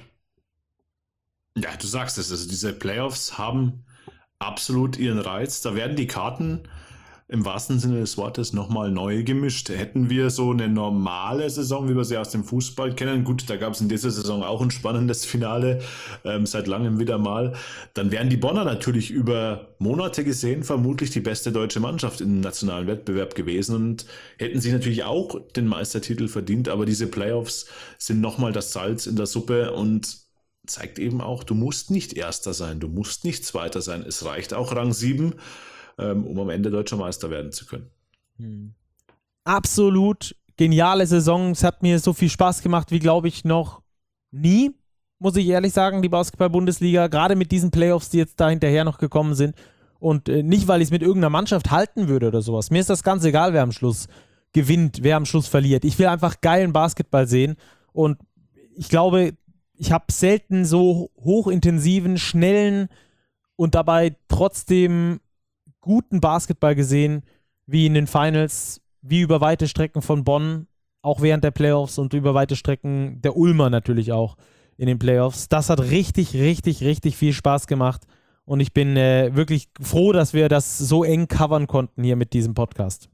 Ja, du sagst es, also diese Playoffs haben absolut ihren Reiz. Da werden die Karten im wahrsten Sinne des Wortes nochmal neu gemischt. Hätten wir so eine normale Saison, wie wir sie aus dem Fußball kennen, gut, da gab es in dieser Saison auch ein spannendes Finale, ähm, seit langem wieder mal, dann wären die Bonner natürlich über Monate gesehen vermutlich die beste deutsche Mannschaft im nationalen Wettbewerb gewesen und hätten sich natürlich auch den Meistertitel verdient, aber diese Playoffs sind nochmal das Salz in der Suppe und zeigt eben auch, du musst nicht Erster sein, du musst nicht Zweiter sein, es reicht auch Rang sieben, um am Ende deutscher Meister werden zu können. Hm. Absolut geniale Saison. Es hat mir so viel Spaß gemacht, wie glaube ich noch nie, muss ich ehrlich sagen, die Basketball-Bundesliga, gerade mit diesen Playoffs, die jetzt da hinterher noch gekommen sind. Und äh, nicht, weil ich es mit irgendeiner Mannschaft halten würde oder sowas. Mir ist das ganz egal, wer am Schluss gewinnt, wer am Schluss verliert. Ich will einfach geilen Basketball sehen und ich glaube, ich habe selten so hochintensiven, schnellen und dabei trotzdem guten Basketball gesehen, wie in den Finals, wie über weite Strecken von Bonn, auch während der Playoffs und über weite Strecken der Ulmer natürlich auch in den Playoffs. Das hat richtig, richtig, richtig viel Spaß gemacht und ich bin äh, wirklich froh, dass wir das so eng covern konnten hier mit diesem Podcast.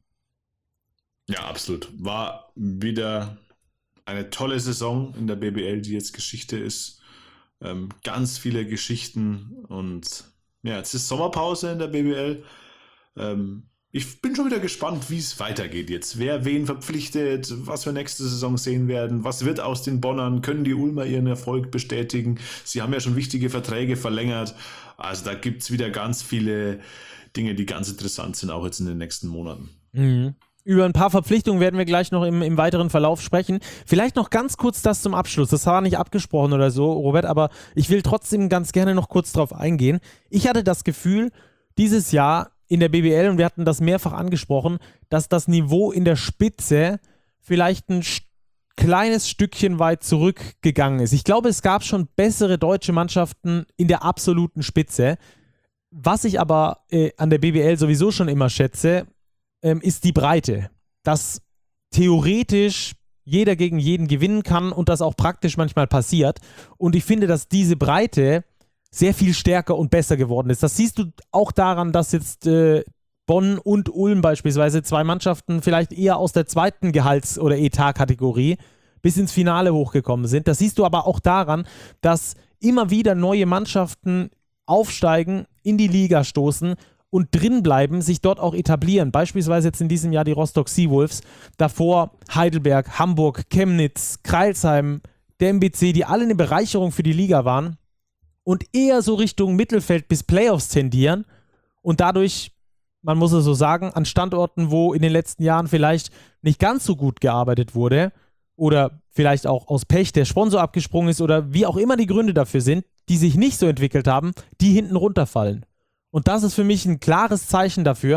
Ja, absolut. War wieder eine tolle Saison in der B B L, die jetzt Geschichte ist. Ähm, ganz viele Geschichten und ja, jetzt ist Sommerpause in der B B L. Ähm, ich bin schon wieder gespannt, wie es weitergeht jetzt. Wer wen verpflichtet, was wir nächste Saison sehen werden, was wird aus den Bonnern, können die Ulmer ihren Erfolg bestätigen? Sie haben ja schon wichtige Verträge verlängert. Also da gibt es wieder ganz viele Dinge, die ganz interessant sind, auch jetzt in den nächsten Monaten. Mhm. Über ein paar Verpflichtungen werden wir gleich noch im, im weiteren Verlauf sprechen. Vielleicht noch ganz kurz das zum Abschluss. Das war nicht abgesprochen oder so, Robert, aber ich will trotzdem ganz gerne noch kurz drauf eingehen. Ich hatte das Gefühl, dieses Jahr in der B B L, und wir hatten das mehrfach angesprochen, dass das Niveau in der Spitze vielleicht ein st- kleines Stückchen weit zurückgegangen ist. Ich glaube, es gab schon bessere deutsche Mannschaften in der absoluten Spitze. Was ich aber äh, an der B B L sowieso schon immer schätze, ähm, ist die Breite. Dass theoretisch jeder gegen jeden gewinnen kann und das auch praktisch manchmal passiert. Und ich finde, dass diese Breite sehr viel stärker und besser geworden ist. Das siehst du auch daran, dass jetzt äh, Bonn und Ulm beispielsweise, zwei Mannschaften vielleicht eher aus der zweiten Gehalts- oder Etatkategorie bis ins Finale hochgekommen sind. Das siehst du aber auch daran, dass immer wieder neue Mannschaften aufsteigen, in die Liga stoßen und drinbleiben, sich dort auch etablieren. Beispielsweise jetzt in diesem Jahr die Rostock Seawolves, davor Heidelberg, Hamburg, Chemnitz, Crailsheim, der M B C, die alle eine Bereicherung für die Liga waren und eher so Richtung Mittelfeld bis Playoffs tendieren und dadurch, man muss es so sagen, an Standorten, wo in den letzten Jahren vielleicht nicht ganz so gut gearbeitet wurde oder vielleicht auch aus Pech der Sponsor abgesprungen ist oder wie auch immer die Gründe dafür sind, die sich nicht so entwickelt haben, die hinten runterfallen. Und das ist für mich ein klares Zeichen dafür,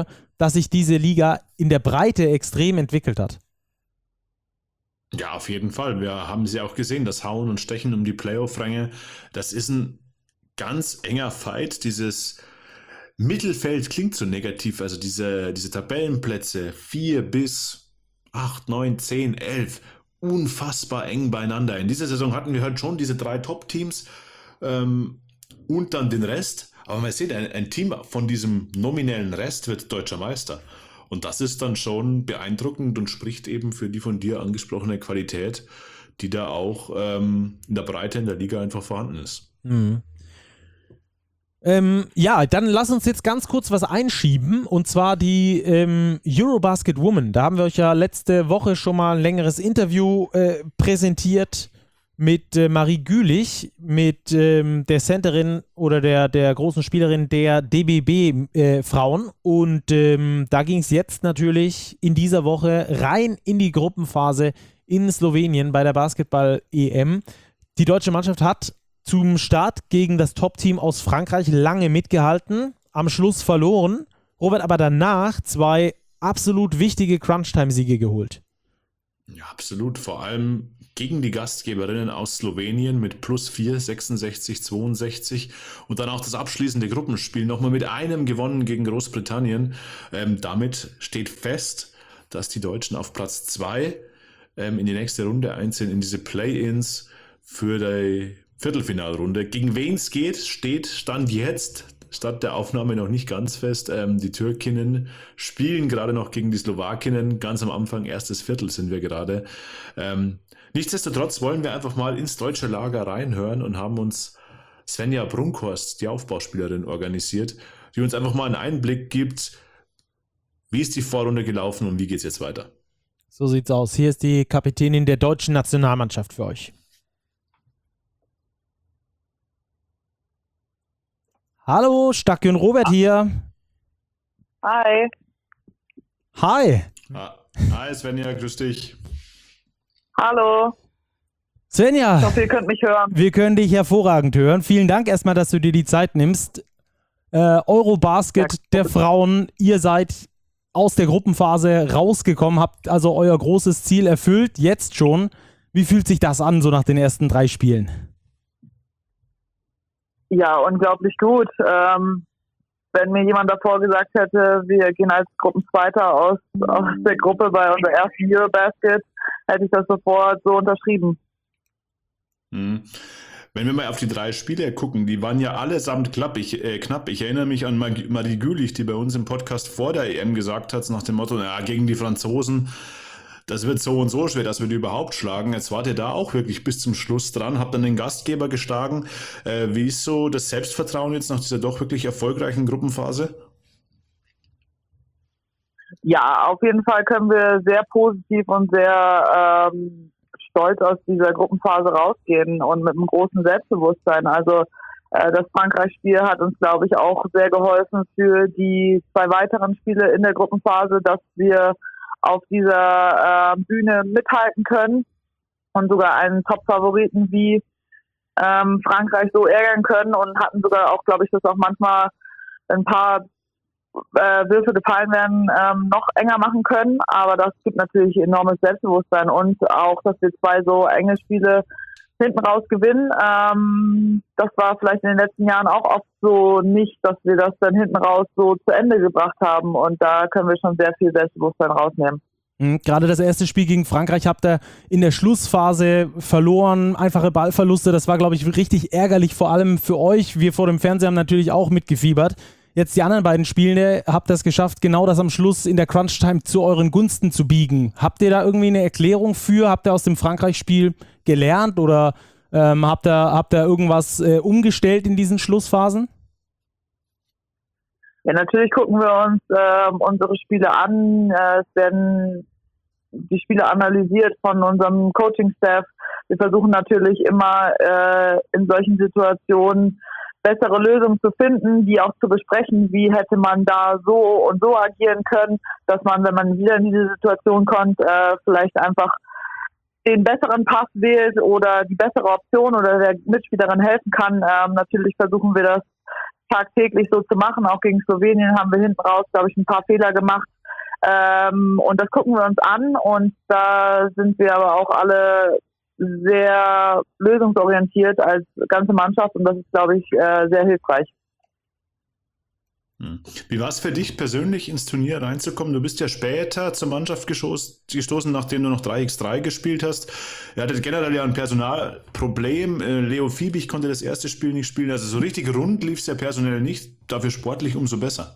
dass sich diese Liga in der Breite extrem entwickelt hat. Ja, auf jeden Fall. Wir haben sie auch gesehen, das Hauen und Stechen um die Playoff-Ränge. Das ist ein ganz enger Fight. Dieses Mittelfeld klingt so negativ, also diese, diese Tabellenplätze vier bis acht, neun, zehn, elf, unfassbar eng beieinander. In dieser Saison hatten wir halt schon diese drei Top-Teams ähm, und dann den Rest. Aber man sieht, ein, ein Team von diesem nominellen Rest wird deutscher Meister. Und das ist dann schon beeindruckend und spricht eben für die von dir angesprochene Qualität, die da auch ähm, in der Breite in der Liga einfach vorhanden ist. Mhm. Ähm, ja, dann lass uns jetzt ganz kurz was einschieben, und zwar die ähm, Eurobasket Women. Da haben wir euch ja letzte Woche schon mal ein längeres Interview äh, präsentiert mit äh, Marie Gülich, mit ähm, der Centerin oder der, der großen Spielerin der D B B-Frauen. Äh, und ähm, da ging es jetzt natürlich in dieser Woche rein in die Gruppenphase in Slowenien bei der Basketball-E M. Die deutsche Mannschaft hat zum Start gegen das Top-Team aus Frankreich lange mitgehalten, am Schluss verloren, Robert aber danach zwei absolut wichtige Crunch-Time-Siege geholt. Ja, absolut. Vor allem gegen die Gastgeberinnen aus Slowenien mit plus vier, sechsundsechzig, zweiundsechzig und dann auch das abschließende Gruppenspiel nochmal mit einem gewonnen gegen Großbritannien. Ähm, damit steht fest, dass die Deutschen auf Platz zwei ähm, in die nächste Runde einziehen, in diese Play-Ins für die Viertelfinalrunde. Gegen wen es geht, steht Stand jetzt, statt der Aufnahme noch nicht ganz fest. Ähm, die Türkinnen spielen gerade noch gegen die Slowakinnen. Ganz am Anfang, erstes Viertel sind wir gerade. Ähm, nichtsdestotrotz wollen wir einfach mal ins deutsche Lager reinhören und haben uns Svenja Brunkhorst, die Aufbauspielerin, organisiert, die uns einfach mal einen Einblick gibt, wie ist die Vorrunde gelaufen und wie geht es jetzt weiter. So sieht's aus. Hier ist die Kapitänin der deutschen Nationalmannschaft für euch. Hallo, Stacke und Robert hier. Hi. Hi. Ah, hi Svenja, grüß dich. Hallo. Svenja. Ich hoffe, ihr könnt mich hören. Wir können dich hervorragend hören. Vielen Dank erstmal, dass du dir die Zeit nimmst. Äh, Eurobasket der Frauen, ihr seid aus der Gruppenphase rausgekommen, habt also euer großes Ziel erfüllt, jetzt schon. Wie fühlt sich das an, so nach den ersten drei Spielen? Ja, unglaublich gut. Ähm, wenn mir jemand davor gesagt hätte, wir gehen als Gruppenzweiter aus, aus der Gruppe bei unserer ersten Eurobasket, hätte ich das sofort so unterschrieben. Hm. Wenn wir mal auf die drei Spiele gucken, die waren ja allesamt knapp. Ich, äh, knapp. Ich erinnere mich an Marie Gülich, die bei uns im Podcast vor der E M gesagt hat, nach dem Motto, ja, gegen die Franzosen, das wird so und so schwer, dass wir die überhaupt schlagen. Jetzt wart ihr da auch wirklich bis zum Schluss dran, habt dann den Gastgeber geschlagen. Äh, wie ist so das Selbstvertrauen jetzt nach dieser doch wirklich erfolgreichen Gruppenphase? Ja, auf jeden Fall können wir sehr positiv und sehr ähm, stolz aus dieser Gruppenphase rausgehen und mit einem großen Selbstbewusstsein. Also äh, das Frankreich-Spiel hat uns, glaube ich, auch sehr geholfen für die zwei weiteren Spiele in der Gruppenphase, dass wir auf dieser äh, Bühne mithalten können und sogar einen Top-Favoriten wie ähm, Frankreich so ärgern können und hatten sogar auch, glaube ich, dass auch manchmal ein paar äh, Würfe gefallen werden, ähm, noch enger machen können. Aber das gibt natürlich enormes Selbstbewusstsein und auch, dass wir zwei so enge Spiele hinten raus gewinnen. Ähm, das war vielleicht in den letzten Jahren auch oft so nicht, dass wir das dann hinten raus so zu Ende gebracht haben. Und da können wir schon sehr viel Selbstbewusstsein rausnehmen. Mhm, gerade das erste Spiel gegen Frankreich habt ihr in der Schlussphase verloren. Einfache Ballverluste, das war, glaube ich, richtig ärgerlich, vor allem für euch. Wir vor dem Fernseher haben natürlich auch mitgefiebert. Jetzt die anderen beiden Spiele, habt ihr es geschafft, genau das am Schluss in der Crunch-Time zu euren Gunsten zu biegen. Habt ihr da irgendwie eine Erklärung für? Habt ihr aus dem Frankreich-Spiel gelernt oder ähm, habt ihr, habt ihr irgendwas äh, umgestellt in diesen Schlussphasen? Ja, natürlich gucken wir uns äh, unsere Spiele an. Äh, es werden die Spiele analysiert von unserem Coaching-Staff. Wir versuchen natürlich immer äh, in solchen Situationen bessere Lösungen zu finden, die auch zu besprechen, wie hätte man da so und so agieren können, dass man, wenn man wieder in diese Situation kommt, äh, vielleicht einfach den besseren Pass wählt oder die bessere Option oder der Mitspielerin helfen kann. Ähm, natürlich versuchen wir das tagtäglich so zu machen. Auch gegen Slowenien haben wir hinten raus, glaube ich, ein paar Fehler gemacht. Ähm, und das gucken wir uns an und da sind wir aber auch alle sehr lösungsorientiert als ganze Mannschaft und das ist, glaube ich, äh, sehr hilfreich. Wie war es für dich persönlich, ins Turnier reinzukommen? Du bist ja später zur Mannschaft gestoßen, nachdem du noch drei gegen drei gespielt hast. Ihr hattet generell ja ein Personalproblem. Leo Fiebig konnte das erste Spiel nicht spielen. Also so richtig rund lief es ja personell nicht. Dafür sportlich umso besser.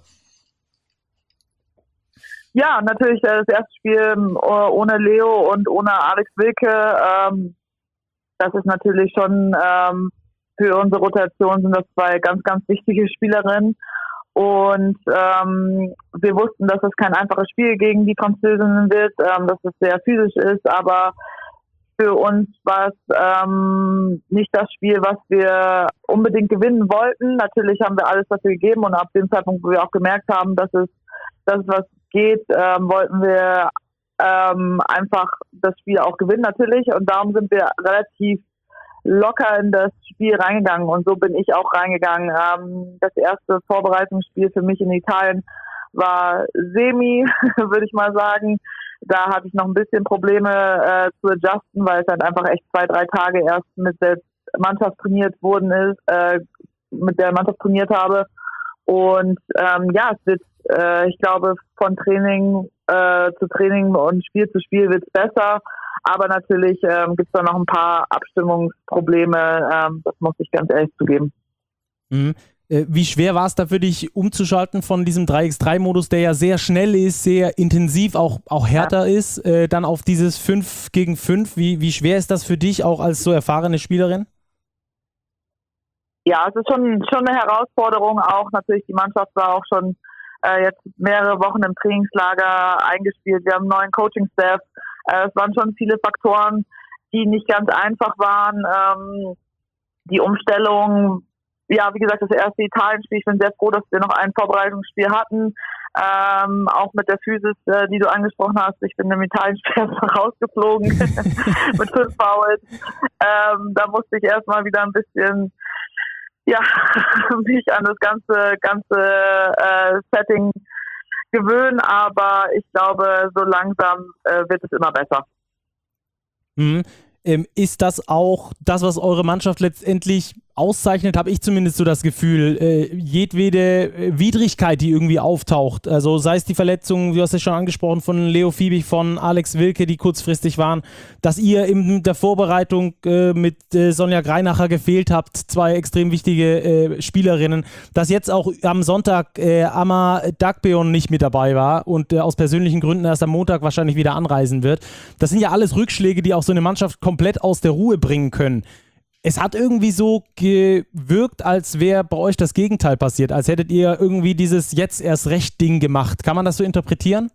Ja, natürlich das erste Spiel ohne Leo und ohne Alex Wilke. Das ist natürlich schon für unsere Rotation sind das zwei ganz, ganz wichtige Spielerinnen. Und ähm, wir wussten, dass es kein einfaches Spiel gegen die Französinnen wird, ähm, dass es sehr physisch ist, aber für uns war es ähm, nicht das Spiel, was wir unbedingt gewinnen wollten. Natürlich haben wir alles dafür gegeben und ab dem Zeitpunkt, wo wir auch gemerkt haben, dass es, dass es was geht, ähm, wollten wir ähm, einfach das Spiel auch gewinnen natürlich und darum sind wir relativ locker in das Spiel reingegangen und so bin ich auch reingegangen. Ähm, das erste Vorbereitungsspiel für mich in Italien war semi, würde ich mal sagen. Da hatte ich noch ein bisschen Probleme äh, zu adjusten, weil es halt einfach echt zwei, drei Tage erst mit der Mannschaft trainiert worden ist, äh, mit der Mannschaft trainiert habe. Und ähm, ja, es wird, äh, ich glaube, von Training äh, zu Training und Spiel zu Spiel wird es besser. Aber natürlich ähm, gibt es da noch ein paar Abstimmungsprobleme, ähm, das muss ich ganz ehrlich zugeben. Mhm. Äh, wie schwer war es da für dich umzuschalten von diesem drei gegen drei Modus, der ja sehr schnell ist, sehr intensiv, auch, auch härter ja. ist, äh, dann auf dieses fünf gegen fünf? Wie, wie schwer ist das für dich auch als so erfahrene Spielerin? Ja, es ist schon, schon eine Herausforderung auch. Natürlich, die Mannschaft war auch schon äh, jetzt mehrere Wochen im Trainingslager eingespielt. Wir haben einen neuen Coaching-Staff. Es waren schon viele Faktoren, die nicht ganz einfach waren. Ähm, die Umstellung, ja, wie gesagt, das erste Italien-Spiel. Ich bin sehr froh, dass wir noch ein Vorbereitungsspiel hatten. Ähm, auch mit der Physis, äh, die du angesprochen hast. Ich bin im Italien-Spiel erstmal rausgeflogen mit fünf Fouls. Ähm, da musste ich erstmal wieder ein bisschen, ja, mich an das ganze, ganze äh, Setting gewöhnen, aber ich glaube, so langsam äh, wird es immer besser. Mhm. Ähm, ist das auch das, was eure Mannschaft letztendlich auszeichnet, habe ich zumindest so das Gefühl, äh, jedwede Widrigkeit, die irgendwie auftaucht, also sei es die Verletzungen, du hast es schon angesprochen, von Leo Fiebig, von Alex Wilke, die kurzfristig waren, dass ihr in der Vorbereitung äh, mit äh, Sonja Greinacher gefehlt habt, zwei extrem wichtige äh, Spielerinnen, dass jetzt auch am Sonntag äh, Amma Dagbeon nicht mit dabei war und äh, aus persönlichen Gründen erst am Montag wahrscheinlich wieder anreisen wird. Das sind ja alles Rückschläge, die auch so eine Mannschaft komplett aus der Ruhe bringen können. Es hat irgendwie so gewirkt, als wäre bei euch das Gegenteil passiert, als hättet ihr irgendwie dieses jetzt erst recht Ding gemacht. Kann man das so interpretieren?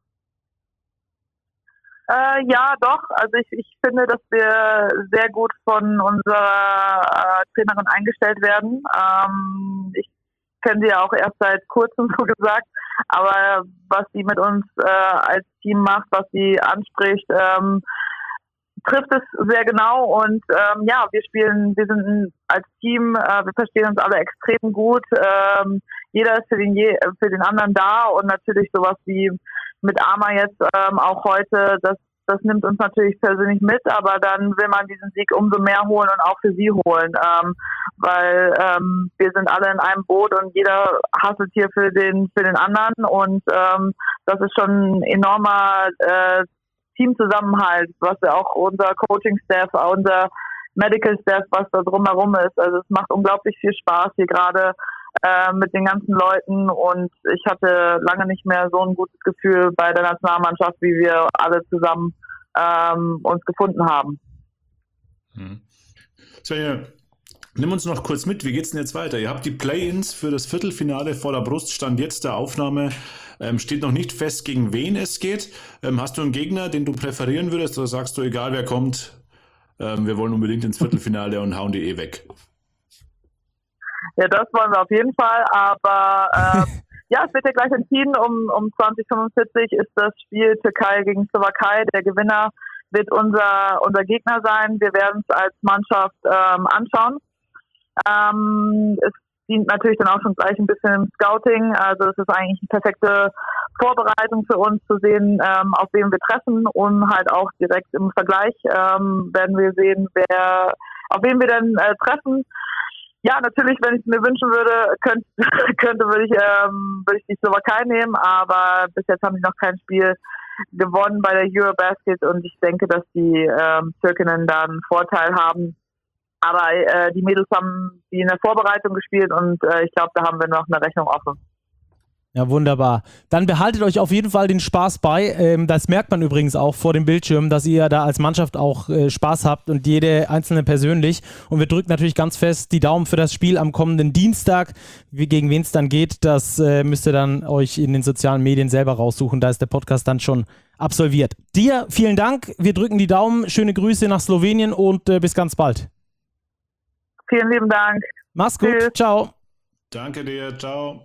Äh, ja, doch. Also ich, ich finde, dass wir sehr gut von unserer äh, Trainerin eingestellt werden. Ähm, ich kenne sie ja auch erst seit kurzem, so gesagt. Aber was sie mit uns äh, als Team macht, was sie anspricht, ähm, trifft es sehr genau und ähm, ja, wir spielen, wir sind als Team, äh, wir verstehen uns alle extrem gut. Ähm, jeder ist für den, je, für den anderen da und natürlich sowas wie mit Ama jetzt ähm, auch heute, das, das nimmt uns natürlich persönlich mit, aber dann will man diesen Sieg umso mehr holen und auch für sie holen, ähm, weil ähm, wir sind alle in einem Boot und jeder hasselt hier für den, für den anderen und ähm, das ist schon ein enormer äh, Teamzusammenhalt, was ja auch unser Coaching-Staff, unser Medical-Staff, was da drumherum ist. Also es macht unglaublich viel Spaß hier gerade äh, mit den ganzen Leuten und ich hatte lange nicht mehr so ein gutes Gefühl bei der Nationalmannschaft, wie wir alle zusammen ähm, uns gefunden haben. Hm. Svenja, nimm uns noch kurz mit, wie geht's denn jetzt weiter? Ihr habt die Play-ins für das Viertelfinale vor der Brust, Stand jetzt der Aufnahme. Ähm, steht noch nicht fest, gegen wen es geht. Ähm, hast du einen Gegner, den du präferieren würdest, oder sagst du, egal wer kommt, ähm, wir wollen unbedingt ins Viertelfinale und hauen die eh weg? Ja, das wollen wir auf jeden Fall, aber äh, ja, es wird ja gleich entschieden, um, um zwanzig fünfundvierzig ist das Spiel Türkei gegen Slowakei. Der Gewinner wird unser, unser Gegner sein. Wir werden es als Mannschaft ähm, anschauen. Ähm, es dient natürlich dann auch schon gleich ein bisschen im Scouting. Also es ist eigentlich eine perfekte Vorbereitung für uns zu sehen, ähm, auf wen wir treffen, und halt auch direkt im Vergleich ähm, werden wir sehen, wer, auf wen wir dann äh, treffen. Ja, natürlich, wenn ich es mir wünschen würde, könnte, könnte würde ich, ähm, würde ich die Slowakei nehmen, aber bis jetzt haben die noch kein Spiel gewonnen bei der Eurobasket, und ich denke, dass die ähm, Türkinnen da einen Vorteil haben. Aber äh, die Mädels haben die in der Vorbereitung gespielt, und äh, ich glaube, da haben wir noch eine Rechnung offen. Ja, wunderbar. Dann behaltet euch auf jeden Fall den Spaß bei. Ähm, das merkt man übrigens auch vor dem Bildschirm, dass ihr da als Mannschaft auch äh, Spaß habt, und jede einzelne persönlich. Und wir drücken natürlich ganz fest die Daumen für das Spiel am kommenden Dienstag. Wie, gegen wen es dann geht, das äh, müsst ihr dann euch in den sozialen Medien selber raussuchen. Da ist der Podcast dann schon absolviert. Dir vielen Dank. Wir drücken die Daumen. Schöne Grüße nach Slowenien und äh, bis ganz bald. Vielen lieben Dank. Mach's gut. Tschüss. Ciao. Danke dir, ciao.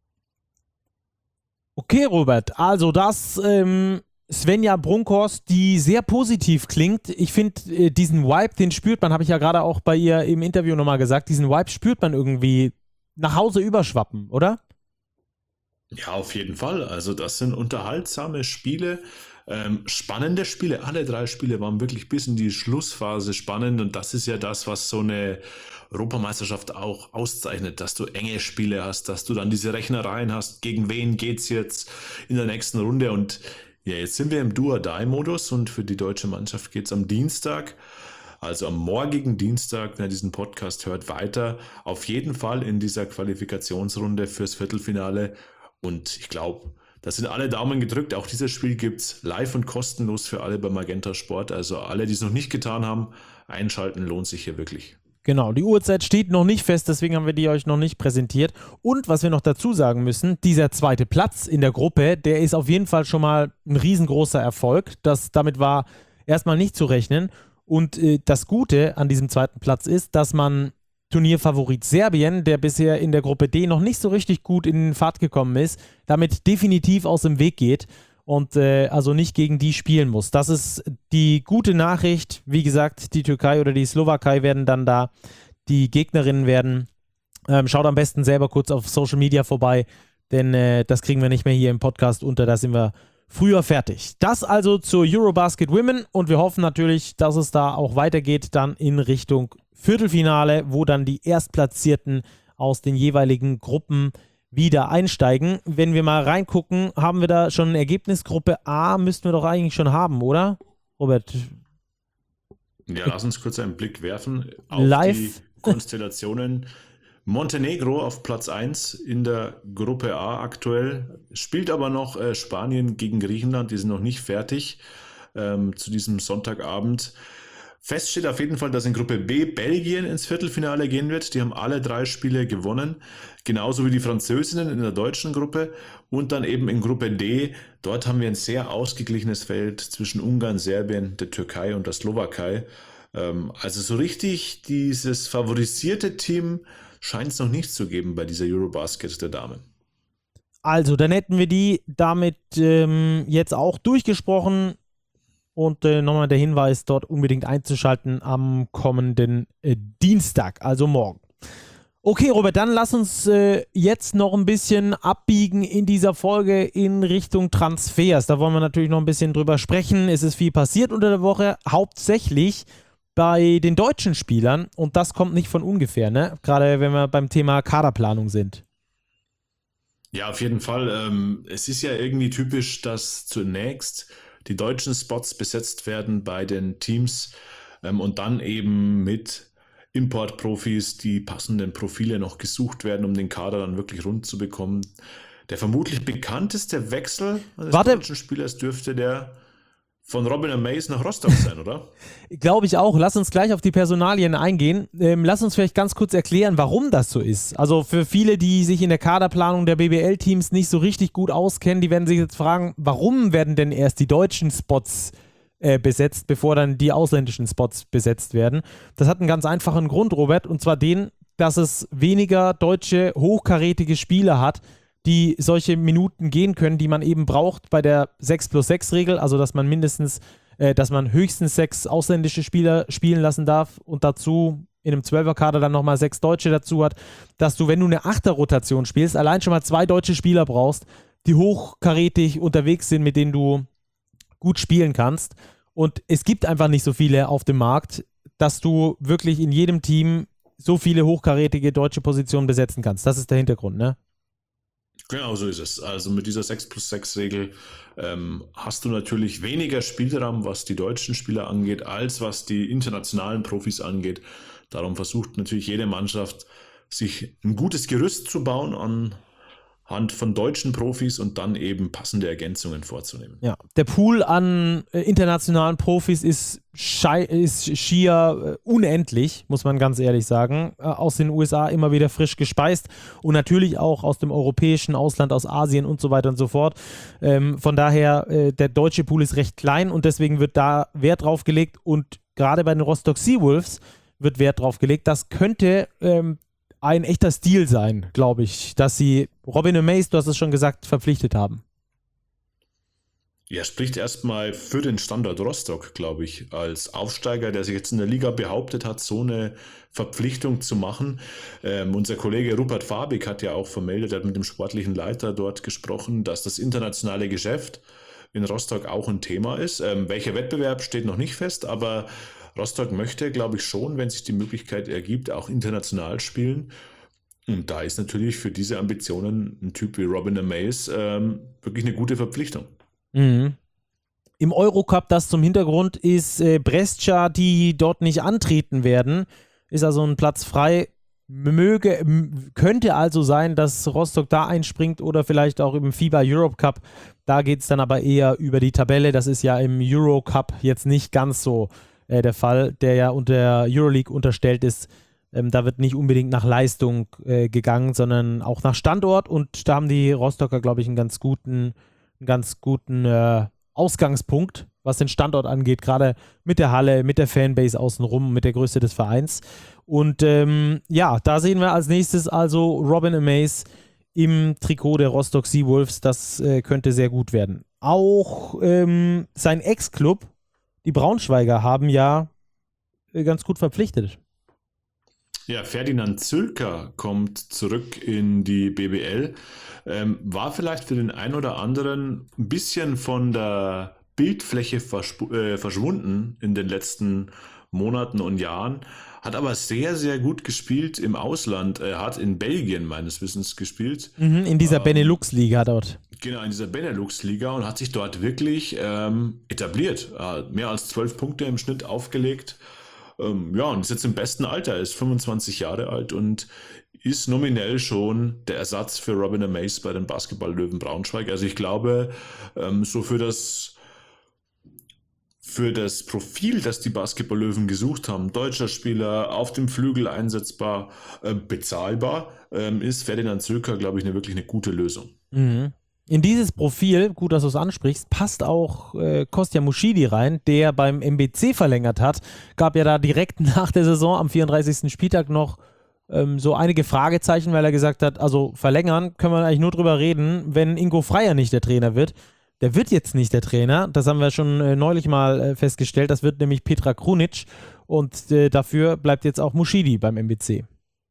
Okay, Robert, also das ähm, Svenja Brunkhorst, die sehr positiv klingt. Ich finde, äh, diesen Vibe, den spürt man, habe ich ja gerade auch bei ihr im Interview nochmal gesagt, diesen Vibe spürt man irgendwie nach Hause überschwappen, oder? Ja, auf jeden Fall. Also das sind unterhaltsame Spiele, ähm, spannende Spiele. Alle drei Spiele waren wirklich bis in die Schlussphase spannend, und das ist ja das, was so eine Europameisterschaft auch auszeichnet, dass du enge Spiele hast, dass du dann diese Rechnereien hast, gegen wen geht's jetzt in der nächsten Runde. Und ja, jetzt sind wir im Do-or-Die-Modus, und für die deutsche Mannschaft geht's am Dienstag, also am morgigen Dienstag, wenn ihr diesen Podcast hört, weiter. Auf jeden Fall in dieser Qualifikationsrunde fürs Viertelfinale. Und ich glaube, da sind alle Daumen gedrückt. Auch dieses Spiel gibt's live und kostenlos für alle bei Magenta Sport. Also alle, die es noch nicht getan haben, einschalten lohnt sich hier wirklich. Genau, die Uhrzeit steht noch nicht fest, deswegen haben wir die euch noch nicht präsentiert. Und was wir noch dazu sagen müssen, dieser zweite Platz in der Gruppe, der ist auf jeden Fall schon mal ein riesengroßer Erfolg. Das, damit war erstmal nicht zu rechnen. Und äh, das Gute an diesem zweiten Platz ist, dass man Turnierfavorit Serbien, der bisher in der Gruppe D noch nicht so richtig gut in Fahrt gekommen ist, damit definitiv aus dem Weg geht und äh, also nicht gegen die spielen muss. Das ist die gute Nachricht. Wie gesagt, die Türkei oder die Slowakei werden dann da die Gegnerinnen werden. Ähm, schaut am besten selber kurz auf Social Media vorbei, denn äh, das kriegen wir nicht mehr hier im Podcast unter, da sind wir früher fertig. Das also zur Eurobasket Women, und wir hoffen natürlich, dass es da auch weitergeht dann in Richtung Viertelfinale, wo dann die Erstplatzierten aus den jeweiligen Gruppen wieder einsteigen. Wenn wir mal reingucken, haben wir da schon ein Ergebnis. Gruppe A müssten wir doch eigentlich schon haben, oder? Robert? Ja, lass uns kurz einen Blick werfen auf Live. die Konstellationen. Montenegro auf Platz eins in der Gruppe A aktuell, spielt aber noch äh, Spanien gegen Griechenland, die sind noch nicht fertig ähm, zu diesem Sonntagabend. Fest steht auf jeden Fall, dass in Gruppe B Belgien ins Viertelfinale gehen wird. Die haben alle drei Spiele gewonnen, genauso wie die Französinnen in der deutschen Gruppe. Und dann eben in Gruppe D, dort haben wir ein sehr ausgeglichenes Feld zwischen Ungarn, Serbien, der Türkei und der Slowakei. Ähm, also so richtig dieses favorisierte Team scheint es noch nicht zu geben bei dieser Eurobasket der Damen. Also, dann hätten wir die damit ähm, jetzt auch durchgesprochen. Und äh, nochmal der Hinweis, dort unbedingt einzuschalten am kommenden äh, Dienstag, also morgen. Okay, Robert, dann lass uns äh, jetzt noch ein bisschen abbiegen in dieser Folge in Richtung Transfers. Da wollen wir natürlich noch ein bisschen drüber sprechen. Es ist viel passiert unter der Woche, hauptsächlich bei den deutschen Spielern. Und das kommt nicht von ungefähr, ne? Gerade wenn wir beim Thema Kaderplanung sind. Ja, auf jeden Fall. Ähm, es ist ja irgendwie typisch, dass zunächst die deutschen Spots besetzt werden bei den Teams ähm, und dann eben mit Importprofis die passenden Profile noch gesucht werden, um den Kader dann wirklich rund zu bekommen. Der vermutlich bekannteste Wechsel eines Warte. deutschen Spielers dürfte der von Robin Amaze nach Rostock sein, oder? Glaube ich auch. Lass uns gleich auf die Personalien eingehen. Ähm, lass uns vielleicht ganz kurz erklären, warum das so ist. Also für viele, die sich in der Kaderplanung der B B L-Teams nicht so richtig gut auskennen, die werden sich jetzt fragen, warum werden denn erst die deutschen Spots äh, besetzt, bevor dann die ausländischen Spots besetzt werden? Das hat einen ganz einfachen Grund, Robert, und zwar den, dass es weniger deutsche, hochkarätige Spieler hat, die solche Minuten gehen können, die man eben braucht bei der sechs plus sechs Regel, also dass man mindestens, äh, dass man höchstens sechs ausländische Spieler spielen lassen darf und dazu in einem Zwölfer-Kader dann nochmal sechs Deutsche dazu hat, dass du, wenn du eine Achter-Rotation spielst, allein schon mal zwei deutsche Spieler brauchst, die hochkarätig unterwegs sind, mit denen du gut spielen kannst. Und es gibt einfach nicht so viele auf dem Markt, dass du wirklich in jedem Team so viele hochkarätige deutsche Positionen besetzen kannst. Das ist der Hintergrund, ne? Genau so ist es. Also mit dieser sechs plus sechs Regel ähm, hast du natürlich weniger Spielraum, was die deutschen Spieler angeht, als was die internationalen Profis angeht. Darum versucht natürlich jede Mannschaft, sich ein gutes Gerüst zu bauen anhand von deutschen Profis und dann eben passende Ergänzungen vorzunehmen. Ja, der Pool an äh, internationalen Profis ist, schei- ist schier äh, unendlich, muss man ganz ehrlich sagen. Äh, aus den U S A immer wieder frisch gespeist und natürlich auch aus dem europäischen Ausland, aus Asien und so weiter und so fort. Ähm, von daher, äh, der deutsche Pool ist recht klein und deswegen wird da Wert drauf gelegt und gerade bei den Rostock Seawolves wird Wert drauf gelegt. Das könnte ähm, ein echter Stil sein, glaube ich, dass sie Robin Amaze, du hast es schon gesagt, verpflichtet haben. Ja, spricht erstmal für den Standort Rostock, glaube ich, als Aufsteiger, der sich jetzt in der Liga behauptet hat, so eine Verpflichtung zu machen. Ähm, unser Kollege Rupert Fabig hat ja auch vermeldet, er hat mit dem sportlichen Leiter dort gesprochen, dass das internationale Geschäft in Rostock auch ein Thema ist. Ähm, welcher Wettbewerb steht noch nicht fest, aber Rostock möchte, glaube ich, schon, wenn sich die Möglichkeit ergibt, auch international spielen. Und da ist natürlich für diese Ambitionen ein Typ wie Robin Amaze ähm, wirklich eine gute Verpflichtung. Mhm. Im Eurocup, das zum Hintergrund ist, äh, Brescia, die dort nicht antreten werden, ist also ein Platz frei. Möge, m- könnte also sein, dass Rostock da einspringt oder vielleicht auch im FIBA Europe Cup. Da geht es dann aber eher über die Tabelle. Das ist ja im Eurocup jetzt nicht ganz so äh, der Fall, der ja unter der Euroleague unterstellt ist. Ähm, da wird nicht unbedingt nach Leistung äh, gegangen, sondern auch nach Standort. Und da haben die Rostocker, glaube ich, einen ganz guten, einen ganz guten äh, Ausgangspunkt, was den Standort angeht, gerade mit der Halle, mit der Fanbase außenrum, mit der Größe des Vereins. Und ähm, ja, da sehen wir als nächstes also Robin Amaze im Trikot der Rostock Seawolves. Das äh, könnte sehr gut werden. Auch ähm, sein Ex-Club, die Braunschweiger, haben ja äh, ganz gut verpflichtet. Ja, Ferdinand Zülker kommt zurück in die B B L. Ähm, war vielleicht für den einen oder anderen ein bisschen von der Bildfläche versp- äh, verschwunden in den letzten Monaten und Jahren, hat aber sehr, sehr gut gespielt im Ausland. Er hat in Belgien meines Wissens gespielt. Mhm, in dieser Ähm, Benelux-Liga dort. Genau, in dieser Benelux-Liga und hat sich dort wirklich ähm, etabliert. Er hat mehr als zwölf Punkte im Schnitt aufgelegt. Ähm, ja, und ist jetzt im besten Alter, ist fünfundzwanzig Jahre alt und ist nominell schon der Ersatz für Robin Amaze bei den Basketball-Löwen Braunschweig. Also ich glaube, ähm, so für das, für das Profil, das die Basketball-Löwen gesucht haben, deutscher Spieler, auf dem Flügel einsetzbar, äh, bezahlbar, ähm, ist Ferdinand Zülker, glaube ich, eine, wirklich eine gute Lösung. Mhm. In dieses Profil, gut, dass du es ansprichst, passt auch äh, Kostja Muschidi rein, der beim M B C verlängert hat. Gab ja da direkt nach der Saison am vierunddreißigsten Spieltag noch ähm, so einige Fragezeichen, weil er gesagt hat, also verlängern können wir eigentlich nur drüber reden, wenn Ingo Freier nicht der Trainer wird. Der wird jetzt nicht der Trainer, das haben wir schon äh, neulich mal äh, festgestellt, das wird nämlich Petra Krunic und äh, dafür bleibt jetzt auch Muschidi beim M B C.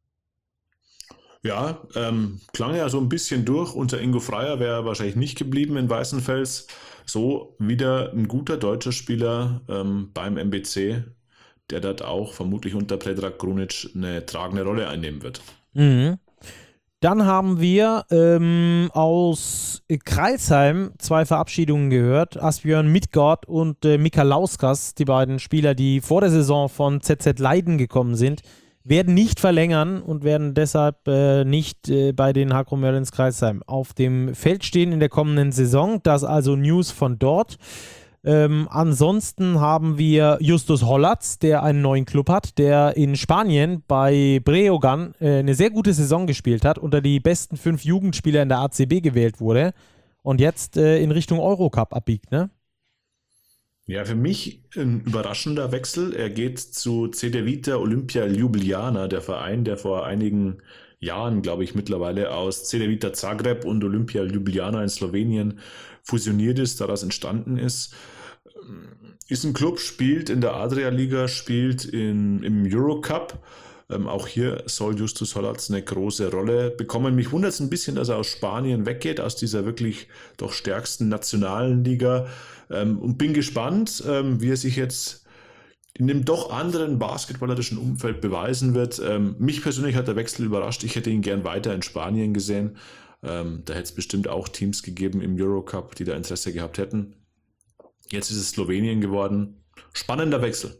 Ja, ähm, klang ja so ein bisschen durch. Unter Ingo Freier wäre er wahrscheinlich nicht geblieben in Weißenfels. So wieder ein guter deutscher Spieler ähm, beim M B C, der dort auch vermutlich unter Predrag Krunic eine tragende Rolle einnehmen wird. Mhm. Dann haben wir ähm, aus Kreilsheim zwei Verabschiedungen gehört. Asbjörn Midgård und äh, Mika Lauskas, die beiden Spieler, die vor der Saison von Z Z Leiden gekommen sind, werden nicht verlängern und werden deshalb äh, nicht äh, bei den Hakro Merlins Kreilsheim auf dem Feld stehen in der kommenden Saison. Das also News von dort. Ähm, ansonsten haben wir Justus Hollatz, der einen neuen Club hat, der in Spanien bei Breogán äh, eine sehr gute Saison gespielt hat, unter die besten fünf Jugendspieler in der A C B gewählt wurde und jetzt äh, in Richtung Eurocup abbiegt, ne? Ja, für mich ein überraschender Wechsel. Er geht zu Cedevita Olympia Ljubljana, der Verein, der vor einigen Jahren, glaube ich, mittlerweile aus Cedevita Zagreb und Olympia Ljubljana in Slowenien fusioniert ist, daraus entstanden ist. Ist ein Club, spielt in der Adria-Liga, spielt in, im Eurocup. Ähm, auch hier soll Justus Hollatz eine große Rolle bekommen. Mich wundert es ein bisschen, dass er aus Spanien weggeht, aus dieser wirklich doch stärksten nationalen Liga. Ähm, und bin gespannt, ähm, wie er sich jetzt in dem doch anderen basketballerischen Umfeld beweisen wird. Ähm, mich persönlich hat der Wechsel überrascht. Ich hätte ihn gern weiter in Spanien gesehen. Ähm, da hätte es bestimmt auch Teams gegeben im Eurocup, die da Interesse gehabt hätten. Jetzt ist es Slowenien geworden. Spannender Wechsel.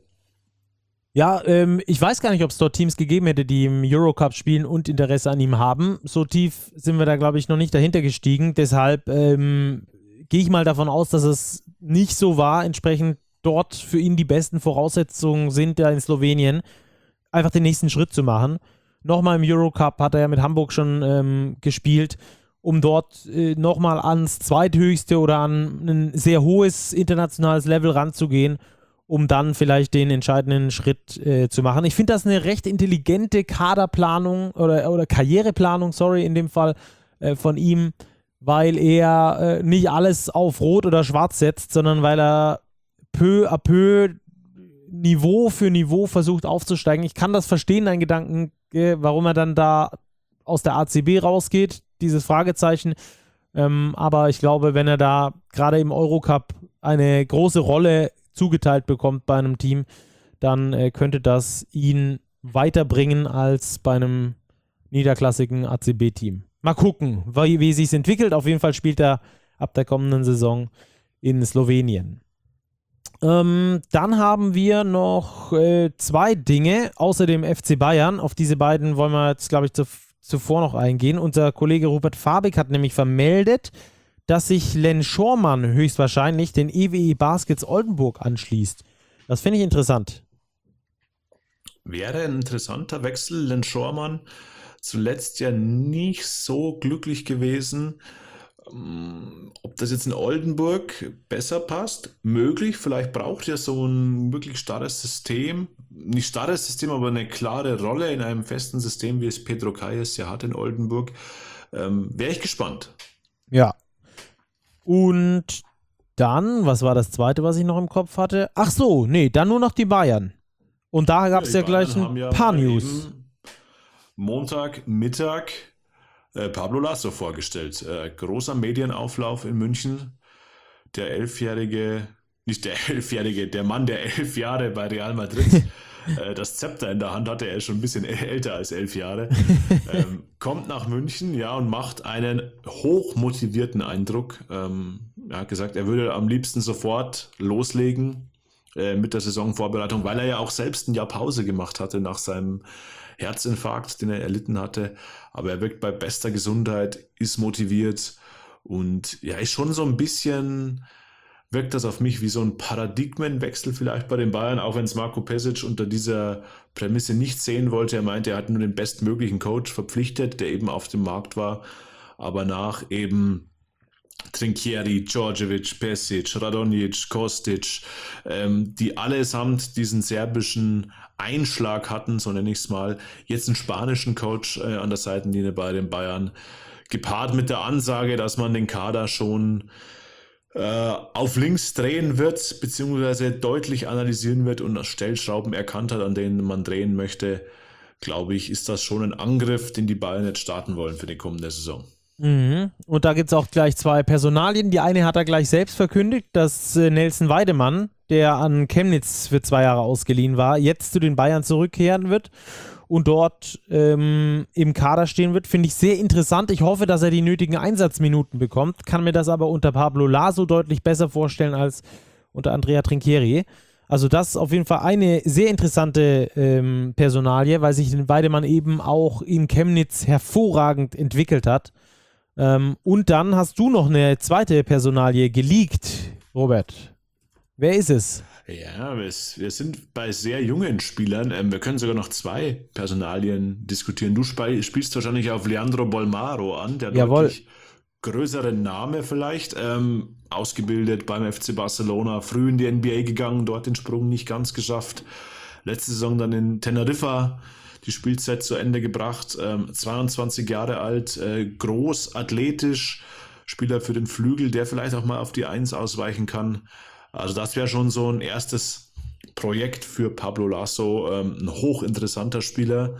Ja, ähm, ich weiß gar nicht, ob es dort Teams gegeben hätte, die im Eurocup spielen und Interesse an ihm haben. So tief sind wir da, glaube ich, noch nicht dahinter gestiegen. Deshalb ähm, gehe ich mal davon aus, dass es nicht so war. Entsprechend dort für ihn die besten Voraussetzungen sind, da in Slowenien einfach den nächsten Schritt zu machen. Nochmal im Eurocup hat er ja mit Hamburg schon ähm, gespielt, um dort äh, nochmal ans zweithöchste oder an ein sehr hohes internationales Level ranzugehen, um dann vielleicht den entscheidenden Schritt äh, zu machen. Ich finde das eine recht intelligente Kaderplanung oder, oder Karriereplanung, sorry, in dem Fall äh, von ihm, weil er äh, nicht alles auf Rot oder Schwarz setzt, sondern weil er peu à peu Niveau für Niveau versucht aufzusteigen. Ich kann das verstehen, dein Gedanken, äh, warum er dann da aus der A C B rausgeht, dieses Fragezeichen. Ähm, aber ich glaube, wenn er da gerade im Eurocup eine große Rolle zugeteilt bekommt bei einem Team, dann äh, könnte das ihn weiterbringen als bei einem niederklassigen A C B-Team. Mal gucken, wie, wie sich entwickelt. Auf jeden Fall spielt er ab der kommenden Saison in Slowenien. Ähm, dann haben wir noch äh, zwei Dinge außer dem F C Bayern. Auf diese beiden wollen wir jetzt, glaube ich, zu zuvor noch eingehen. Unser Kollege Rupert Fabig hat nämlich vermeldet, dass sich Len Schormann höchstwahrscheinlich den E W E Baskets Oldenburg anschließt. Das finde ich interessant. Wäre ein interessanter Wechsel. Len Schormann zuletzt ja nicht so glücklich gewesen. Ob das jetzt in Oldenburg besser passt? Möglich. Vielleicht braucht er so ein wirklich starres System. Nicht starres System, aber eine klare Rolle in einem festen System, wie es Pedro Calles ja hat in Oldenburg. Ähm, Wäre ich gespannt. Ja. Und dann, was war das zweite, was ich noch im Kopf hatte? Ach so, nee, dann nur noch die Bayern. Und da gab es ja, ja gleich ein ja paar News. Montag, Mittag äh, Pablo Lasso vorgestellt. Äh, großer Medienauflauf in München. Der elfjährige, nicht der elfjährige, der Mann, der elf Jahre bei Real Madrid äh, das Zepter in der Hand hatte, er ist schon ein bisschen älter als elf Jahre, ähm, kommt nach München, ja, und macht einen hochmotivierten Eindruck. Ähm, er hat gesagt, er würde am liebsten sofort loslegen äh, mit der Saisonvorbereitung, weil er ja auch selbst ein Jahr Pause gemacht hatte nach seinem Herzinfarkt, den er erlitten hatte. Aber er wirkt bei bester Gesundheit, ist motiviert und ja, ist schon so ein bisschen, wirkt das auf mich wie so ein Paradigmenwechsel vielleicht bei den Bayern, auch wenn es Marco Pesic unter dieser Prämisse nicht sehen wollte. Er meinte, er hat nur den bestmöglichen Coach verpflichtet, der eben auf dem Markt war. Aber nach eben Trinchieri, Djordjevic, Pesic, Radonjic, Kostic, ähm, die allesamt diesen serbischen Einschlag hatten, so nenne ich es mal, jetzt einen spanischen Coach äh, an der Seitenlinie bei den Bayern, gepaart mit der Ansage, dass man den Kader schon äh, auf links drehen wird, beziehungsweise deutlich analysieren wird und Stellschrauben erkannt hat, an denen man drehen möchte, glaube ich, ist das schon ein Angriff, den die Bayern jetzt starten wollen für die kommende Saison. Mhm. Und da gibt es auch gleich zwei Personalien. Die eine hat er gleich selbst verkündigt, dass äh, Nelson Weidemann, der an Chemnitz für zwei Jahre ausgeliehen war, jetzt zu den Bayern zurückkehren wird und dort ähm, im Kader stehen wird. Finde ich sehr interessant. Ich hoffe, dass er die nötigen Einsatzminuten bekommt. Kann mir das aber unter Pablo Laso deutlich besser vorstellen als unter Andrea Trinchieri. Also das ist auf jeden Fall eine sehr interessante ähm, Personalie, weil sich Weidemann eben auch in Chemnitz hervorragend entwickelt hat. Ähm, und dann hast du noch eine zweite Personalie geleakt, Robert. Wer ist es? Ja, wir, wir sind bei sehr jungen Spielern. Ähm, wir können sogar noch zwei Personalien diskutieren. Du sp- spielst wahrscheinlich auf Leandro Bolmaro an, der Jawohl. Deutlich größere Name vielleicht. Ähm, ausgebildet beim F C Barcelona, früh in die N B A gegangen, dort den Sprung nicht ganz geschafft. Letzte Saison dann in Teneriffa die Spielzeit zu Ende gebracht. Ähm, zweiundzwanzig Jahre alt, äh, groß, athletisch, Spieler für den Flügel, der vielleicht auch mal auf die Eins ausweichen kann. Also das wäre schon so ein erstes Projekt für Pablo Lasso, ähm, ein hochinteressanter Spieler.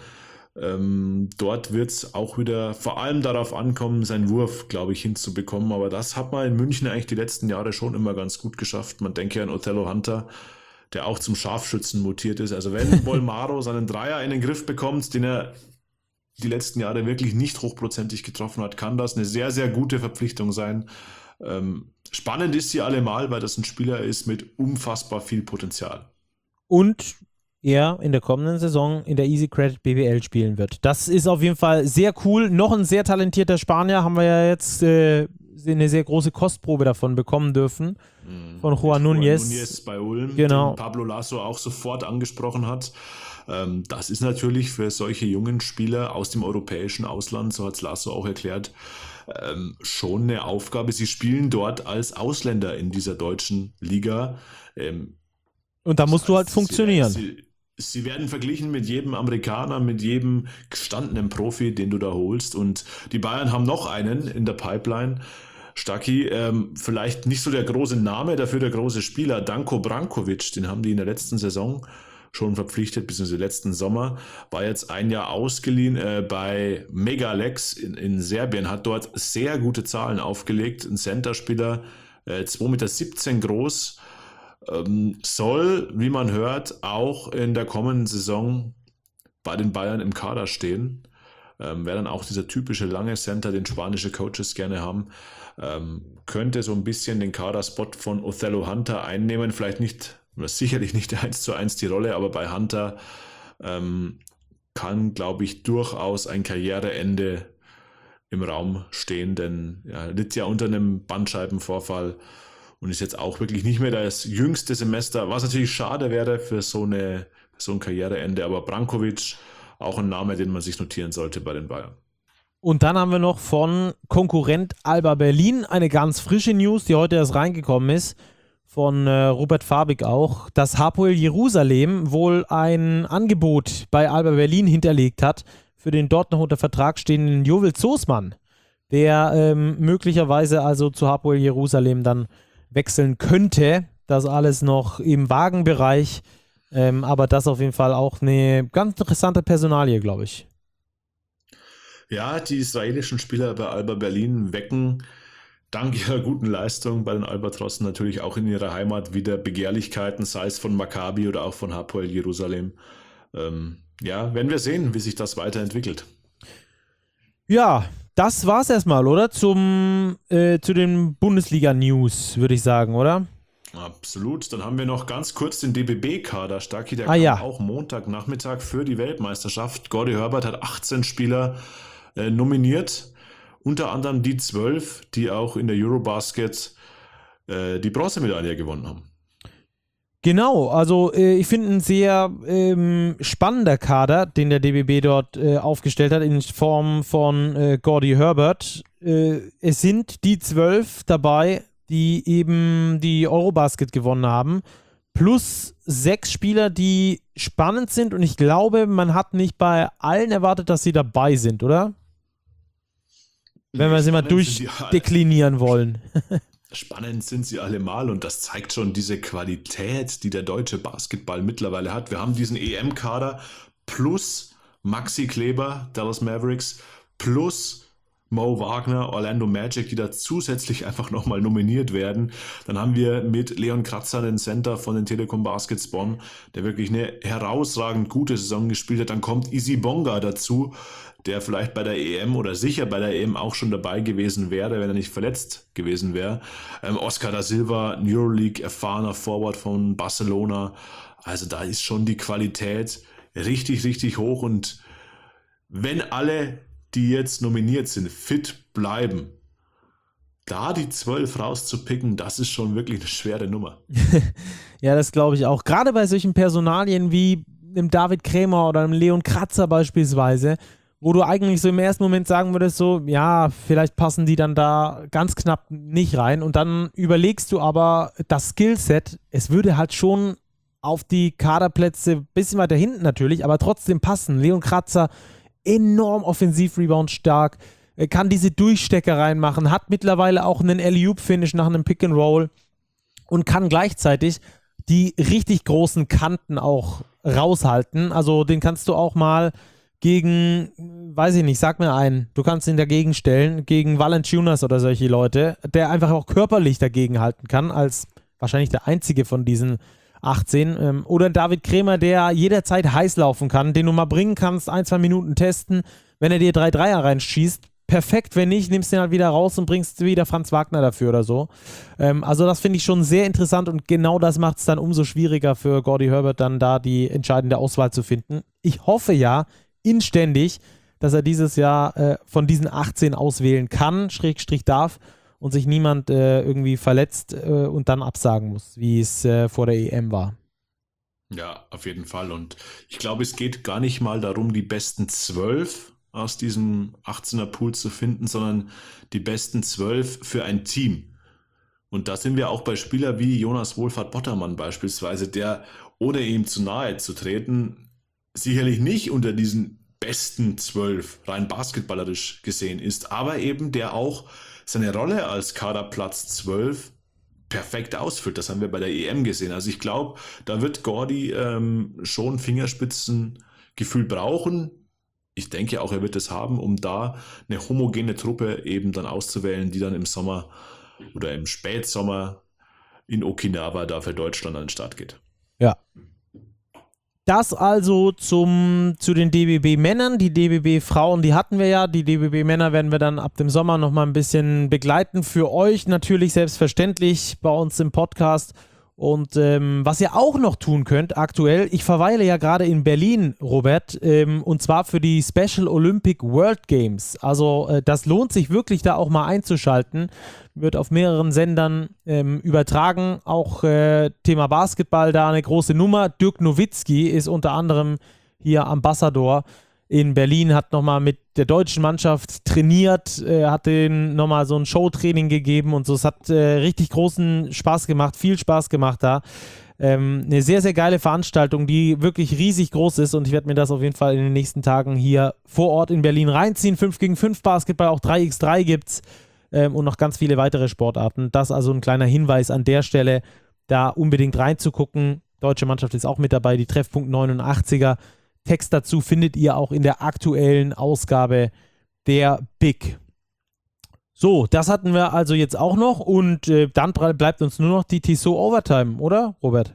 Ähm, dort wird es auch wieder vor allem darauf ankommen, seinen Wurf, glaube ich, hinzubekommen. Aber das hat man in München eigentlich die letzten Jahre schon immer ganz gut geschafft. Man denke ja an Othello Hunter, der auch zum Scharfschützen mutiert ist. Also wenn Bolmaro seinen Dreier in den Griff bekommt, den er die letzten Jahre wirklich nicht hochprozentig getroffen hat, kann das eine sehr, sehr gute Verpflichtung sein. Ähm, spannend ist sie allemal, weil das ein Spieler ist mit unfassbar viel Potenzial. Und er in der kommenden Saison in der Easy Credit B W L spielen wird. Das ist auf jeden Fall sehr cool. Noch ein sehr talentierter Spanier, haben wir ja jetzt äh, eine sehr große Kostprobe davon bekommen dürfen, von Juan Núñez. Núñez bei Ulm, genau. Den Pablo Lasso auch sofort angesprochen hat. Ähm, das ist natürlich für solche jungen Spieler aus dem europäischen Ausland, so hat es Lasso auch erklärt, ähm, schon eine Aufgabe. Sie spielen dort als Ausländer in dieser deutschen Liga. Ähm, Und da musst das du halt heißt, funktionieren. Sie, sie, Sie werden verglichen mit jedem Amerikaner, mit jedem gestandenen Profi, den du da holst. Und die Bayern haben noch einen in der Pipeline. Stacki, ähm, vielleicht nicht so der große Name, dafür der große Spieler, Danko Brankovic, den haben die in der letzten Saison schon verpflichtet, beziehungsweise letzten Sommer, war jetzt ein Jahr ausgeliehen äh, bei Megalex in, in Serbien, hat dort sehr gute Zahlen aufgelegt, ein Centerspieler, äh, zwei Komma siebzehn Meter groß, ähm, soll, wie man hört, auch in der kommenden Saison bei den Bayern im Kader stehen. Ähm, Wäre dann auch dieser typische lange Center, den spanische Coaches gerne haben. Ähm, könnte so ein bisschen den Kaderspot von Othello Hunter einnehmen, vielleicht nicht, oder sicherlich nicht eins zu eins die Rolle, aber bei Hunter ähm, kann, glaube ich, durchaus ein Karriereende im Raum stehen, denn er litt ja unter einem Bandscheibenvorfall und ist jetzt auch wirklich nicht mehr das jüngste Semester, was natürlich schade wäre für so, eine, für so ein Karriereende, aber Brankovic, auch ein Name, den man sich notieren sollte bei den Bayern. Und dann haben wir noch von Konkurrent Alba Berlin eine ganz frische News, die heute erst reingekommen ist, von äh, Robert Fabig auch, dass Hapoel Jerusalem wohl ein Angebot bei Alba Berlin hinterlegt hat für den dort noch unter Vertrag stehenden Jovel Zosman, der ähm, möglicherweise also zu Hapoel Jerusalem dann wechseln könnte. Das alles noch im Wagenbereich, ähm, aber das auf jeden Fall auch eine ganz interessante Personalie, glaube ich. Ja, die israelischen Spieler bei Alba Berlin wecken dank ihrer guten Leistung bei den Albatrossen natürlich auch in ihrer Heimat wieder Begehrlichkeiten, sei es von Maccabi oder auch von Hapoel Jerusalem. Ähm, ja, werden wir sehen, wie sich das weiterentwickelt. Ja, das war's erstmal, oder? Zum, äh, zu den Bundesliga-News, würde ich sagen, oder? Absolut. Dann haben wir noch ganz kurz den D B B-Kader. Stacki, der ah, kam ja. auch Montagnachmittag für die Weltmeisterschaft. Gordy Herbert hat achtzehn Spieler äh, nominiert. Unter anderem die zwölf, die auch in der Eurobasket äh, die Bronzemedaille gewonnen haben. Genau, also äh, ich finde ein sehr ähm, spannender Kader, den der D B B dort äh, aufgestellt hat, in Form von äh, Gordy Herbert. Äh, es sind die zwölf dabei, die eben die Eurobasket gewonnen haben, plus sechs Spieler, die spannend sind und ich glaube, man hat nicht bei allen erwartet, dass sie dabei sind, oder? Wenn wir sie mal durchdeklinieren wollen. Spannend sind sie allemal und das zeigt schon diese Qualität, die der deutsche Basketball mittlerweile hat. Wir haben diesen E M-Kader plus Maxi Kleber, Dallas Mavericks, plus Mo Wagner, Orlando Magic, die da zusätzlich einfach nochmal nominiert werden. Dann haben wir mit Leon Kratzer den Center von den Telekom Baskets Bonn, der wirklich eine herausragend gute Saison gespielt hat. Dann kommt Isi Bonga dazu, der vielleicht bei der E M oder sicher bei der E M auch schon dabei gewesen wäre, wenn er nicht verletzt gewesen wäre. Ähm, Oscar da Silva, Euroleague erfahrener Forward von Barcelona. Also da ist schon die Qualität richtig, richtig hoch. Und wenn alle, die jetzt nominiert sind, fit bleiben, da die zwölf rauszupicken, das ist schon wirklich eine schwere Nummer. Ja, das glaube ich auch. Gerade bei solchen Personalien wie einem David Krämer oder einem Leon Kratzer beispielsweise, wo du eigentlich so im ersten Moment sagen würdest, so, ja, vielleicht passen die dann da ganz knapp nicht rein und dann überlegst du aber das Skillset, es würde halt schon auf die Kaderplätze ein bisschen weiter hinten natürlich, aber trotzdem passen. Leon Kratzer, enorm Offensiv-Rebound stark, kann diese Durchstecker reinmachen, hat mittlerweile auch einen Alley-Oop-Finish nach einem Pick-and-Roll und kann gleichzeitig die richtig großen Kanten auch raushalten. Also den kannst du auch mal gegen, weiß ich nicht, sag mir einen, du kannst ihn dagegen stellen, gegen Valanciunas oder solche Leute, der einfach auch körperlich dagegen halten kann, als wahrscheinlich der einzige von diesen achtzehn. Ähm, oder David Krämer, der jederzeit heiß laufen kann, den du mal bringen kannst, ein, zwei Minuten testen, wenn er dir drei Dreier reinschießt. Perfekt, wenn nicht, nimmst den halt wieder raus und bringst wieder Franz Wagner dafür oder so. Ähm, also das finde ich schon sehr interessant und genau das macht es dann umso schwieriger für Gordy Herbert, dann da die entscheidende Auswahl zu finden. Ich hoffe ja inständig, dass er dieses Jahr äh, von diesen achtzehn auswählen kann, Schrägstrich darf und sich niemand äh, irgendwie verletzt äh, und dann absagen muss, wie es äh, vor der E M war. Ja, auf jeden Fall. Und ich glaube, es geht gar nicht mal darum, die besten zwölf aus diesem achtzehner Pool zu finden, sondern die besten zwölf für ein Team. Und da sind wir auch bei Spielern wie Jonas Wohlfahrt-Bottermann beispielsweise, der, ohne ihm zu nahe zu treten, sicherlich nicht unter diesen besten zwölf rein basketballerisch gesehen ist, aber eben der auch seine Rolle als Kaderplatz zwölf perfekt ausfüllt. Das haben wir bei der E M gesehen. Also ich glaube, da wird Gordy ähm, schon Fingerspitzengefühl brauchen. Ich denke auch, er wird es haben, um da eine homogene Truppe eben dann auszuwählen, die dann im Sommer oder im Spätsommer in Okinawa da für Deutschland an den Start geht. Ja. Das also zum, zu den D B B-Männern. Die D B B-Frauen, die hatten wir ja. Die D B B-Männer werden wir dann ab dem Sommer nochmal ein bisschen begleiten. Für euch natürlich selbstverständlich bei uns im Podcast. Und ähm, was ihr auch noch tun könnt aktuell, ich verweile ja gerade in Berlin, Robert, ähm, und zwar für die Special Olympic World Games. Also äh, das lohnt sich wirklich, da auch mal einzuschalten. Wird auf mehreren Sendern ähm, übertragen. Auch äh, Thema Basketball da eine große Nummer. Dirk Nowitzki ist unter anderem hier Ambassador in Berlin, hat nochmal mit der deutschen Mannschaft trainiert, äh, hat denen nochmal so ein Showtraining gegeben und so. Es hat äh, richtig großen Spaß gemacht, viel Spaß gemacht da. Ähm, eine sehr, sehr geile Veranstaltung, die wirklich riesig groß ist und ich werde mir das auf jeden Fall in den nächsten Tagen hier vor Ort in Berlin reinziehen. fünf gegen fünf Basketball, auch drei gegen drei gibt's ähm, und noch ganz viele weitere Sportarten. Das also ein kleiner Hinweis an der Stelle, da unbedingt reinzugucken. Deutsche Mannschaft ist auch mit dabei, die Treffpunkt neunundachtziger. Text dazu findet ihr auch in der aktuellen Ausgabe der Big. So, das hatten wir also jetzt auch noch und äh, dann bleibt uns nur noch die Tissot Overtime, oder, Robert?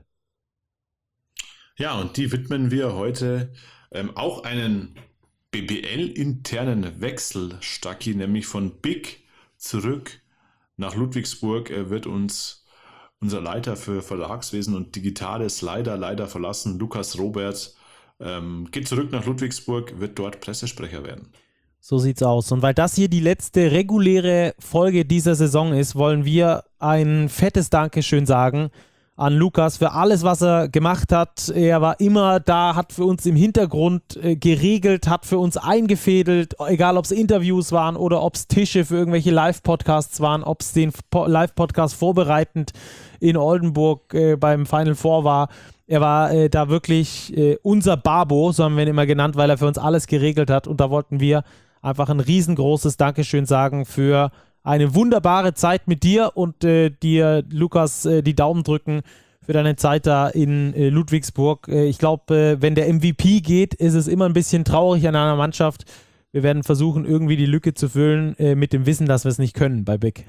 Ja, und die widmen wir heute ähm, auch einen B B L-internen Wechsel, Stacki, nämlich von Big zurück nach Ludwigsburg. Er wird uns unser Leiter für Verlagswesen und Digitales leider, leider verlassen, Lukas Robert. Ähm, geht zurück nach Ludwigsburg, wird dort Pressesprecher werden. So sieht's aus. Und weil das hier die letzte reguläre Folge dieser Saison ist, wollen wir ein fettes Dankeschön sagen an Lukas für alles, was er gemacht hat. Er war immer da, hat für uns im Hintergrund äh, geregelt, hat für uns eingefädelt, egal ob es Interviews waren oder ob es Tische für irgendwelche Live-Podcasts waren, ob es den po- Live-Podcast vorbereitend in Oldenburg äh, beim Final Four war. Er war äh, da wirklich äh, unser Babo, so haben wir ihn immer genannt, weil er für uns alles geregelt hat. Und da wollten wir einfach ein riesengroßes Dankeschön sagen für eine wunderbare Zeit mit dir und äh, dir, Lukas, äh, die Daumen drücken für deine Zeit da in äh, Ludwigsburg. Äh, ich glaube, äh, wenn der M V P geht, ist es immer ein bisschen traurig an einer Mannschaft. Wir werden versuchen, irgendwie die Lücke zu füllen äh, mit dem Wissen, dass wir es nicht können bei Big.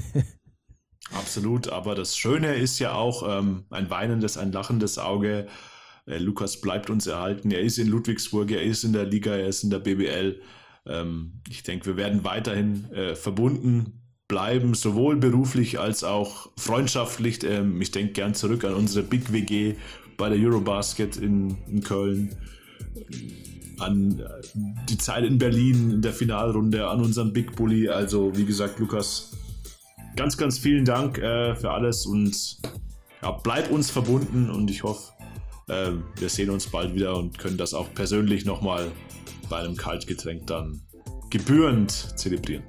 Absolut, aber das Schöne ist ja auch ähm, ein weinendes, ein lachendes Auge. Äh, Lukas bleibt uns erhalten. Er ist in Ludwigsburg, er ist in der Liga, er ist in der B B L. Ähm, ich denke, wir werden weiterhin äh, verbunden bleiben, sowohl beruflich als auch freundschaftlich. Ähm, ich denke gern zurück an unsere Big W G bei der Eurobasket in, in Köln, an die Zeit in Berlin in der Finalrunde, an unseren Big Bully. Also wie gesagt, Lukas, ganz, ganz vielen Dank äh, für alles und ja, bleib uns verbunden und ich hoffe, äh, wir sehen uns bald wieder und können das auch persönlich nochmal bei einem Kaltgetränk dann gebührend zelebrieren.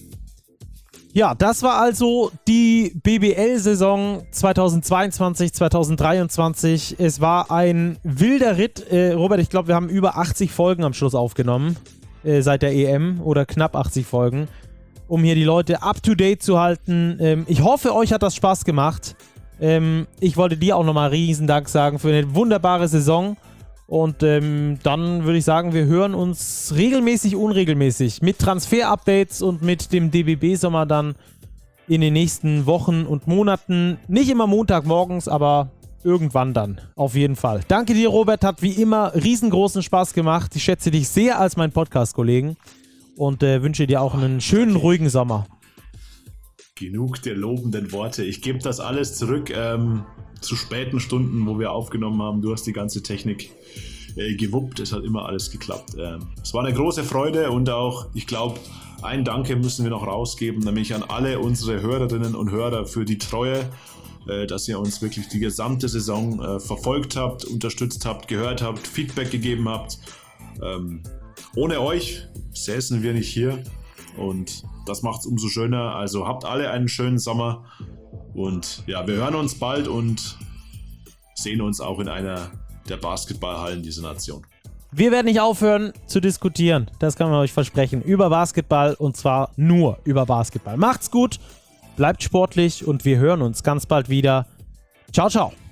Ja, das war also die B B L-Saison zweitausendzweiundzwanzig, zweitausenddreiundzwanzig. Es war ein wilder Ritt. Äh, Robert, ich glaube, wir haben über achtzig Folgen am Schluss aufgenommen, äh, seit der E M oder knapp achtzig Folgen, um hier die Leute up-to-date zu halten. Ähm, ich hoffe, euch hat das Spaß gemacht. Ähm, ich wollte dir auch nochmal riesen Dank sagen für eine wunderbare Saison. Und ähm, dann würde ich sagen, wir hören uns regelmäßig, unregelmäßig mit Transfer-Updates und mit dem D B B-Sommer dann in den nächsten Wochen und Monaten. Nicht immer Montagmorgens, aber irgendwann dann. Auf jeden Fall. Danke dir, Robert. Hat wie immer riesengroßen Spaß gemacht. Ich schätze dich sehr als meinen Podcast-Kollegen und äh, wünsche dir auch einen schönen, ruhigen Sommer. Genug der lobenden Worte. Ich gebe das alles zurück ähm, zu späten Stunden, wo wir aufgenommen haben. Du hast die ganze Technik äh, gewuppt. Es hat immer alles geklappt. Ähm, es war eine große Freude und auch, ich glaube, ein Danke müssen wir noch rausgeben, nämlich an alle unsere Hörerinnen und Hörer für die Treue, äh, dass ihr uns wirklich die gesamte Saison äh, verfolgt habt, unterstützt habt, gehört habt, Feedback gegeben habt. Ähm, ohne euch säßen wir nicht hier. Und das macht es umso schöner. Also habt alle einen schönen Sommer. Und ja, wir hören uns bald und sehen uns auch in einer der Basketballhallen dieser Nation. Wir werden nicht aufhören zu diskutieren. Das kann man euch versprechen. Über Basketball und zwar nur über Basketball. Macht's gut, bleibt sportlich und wir hören uns ganz bald wieder. Ciao, ciao.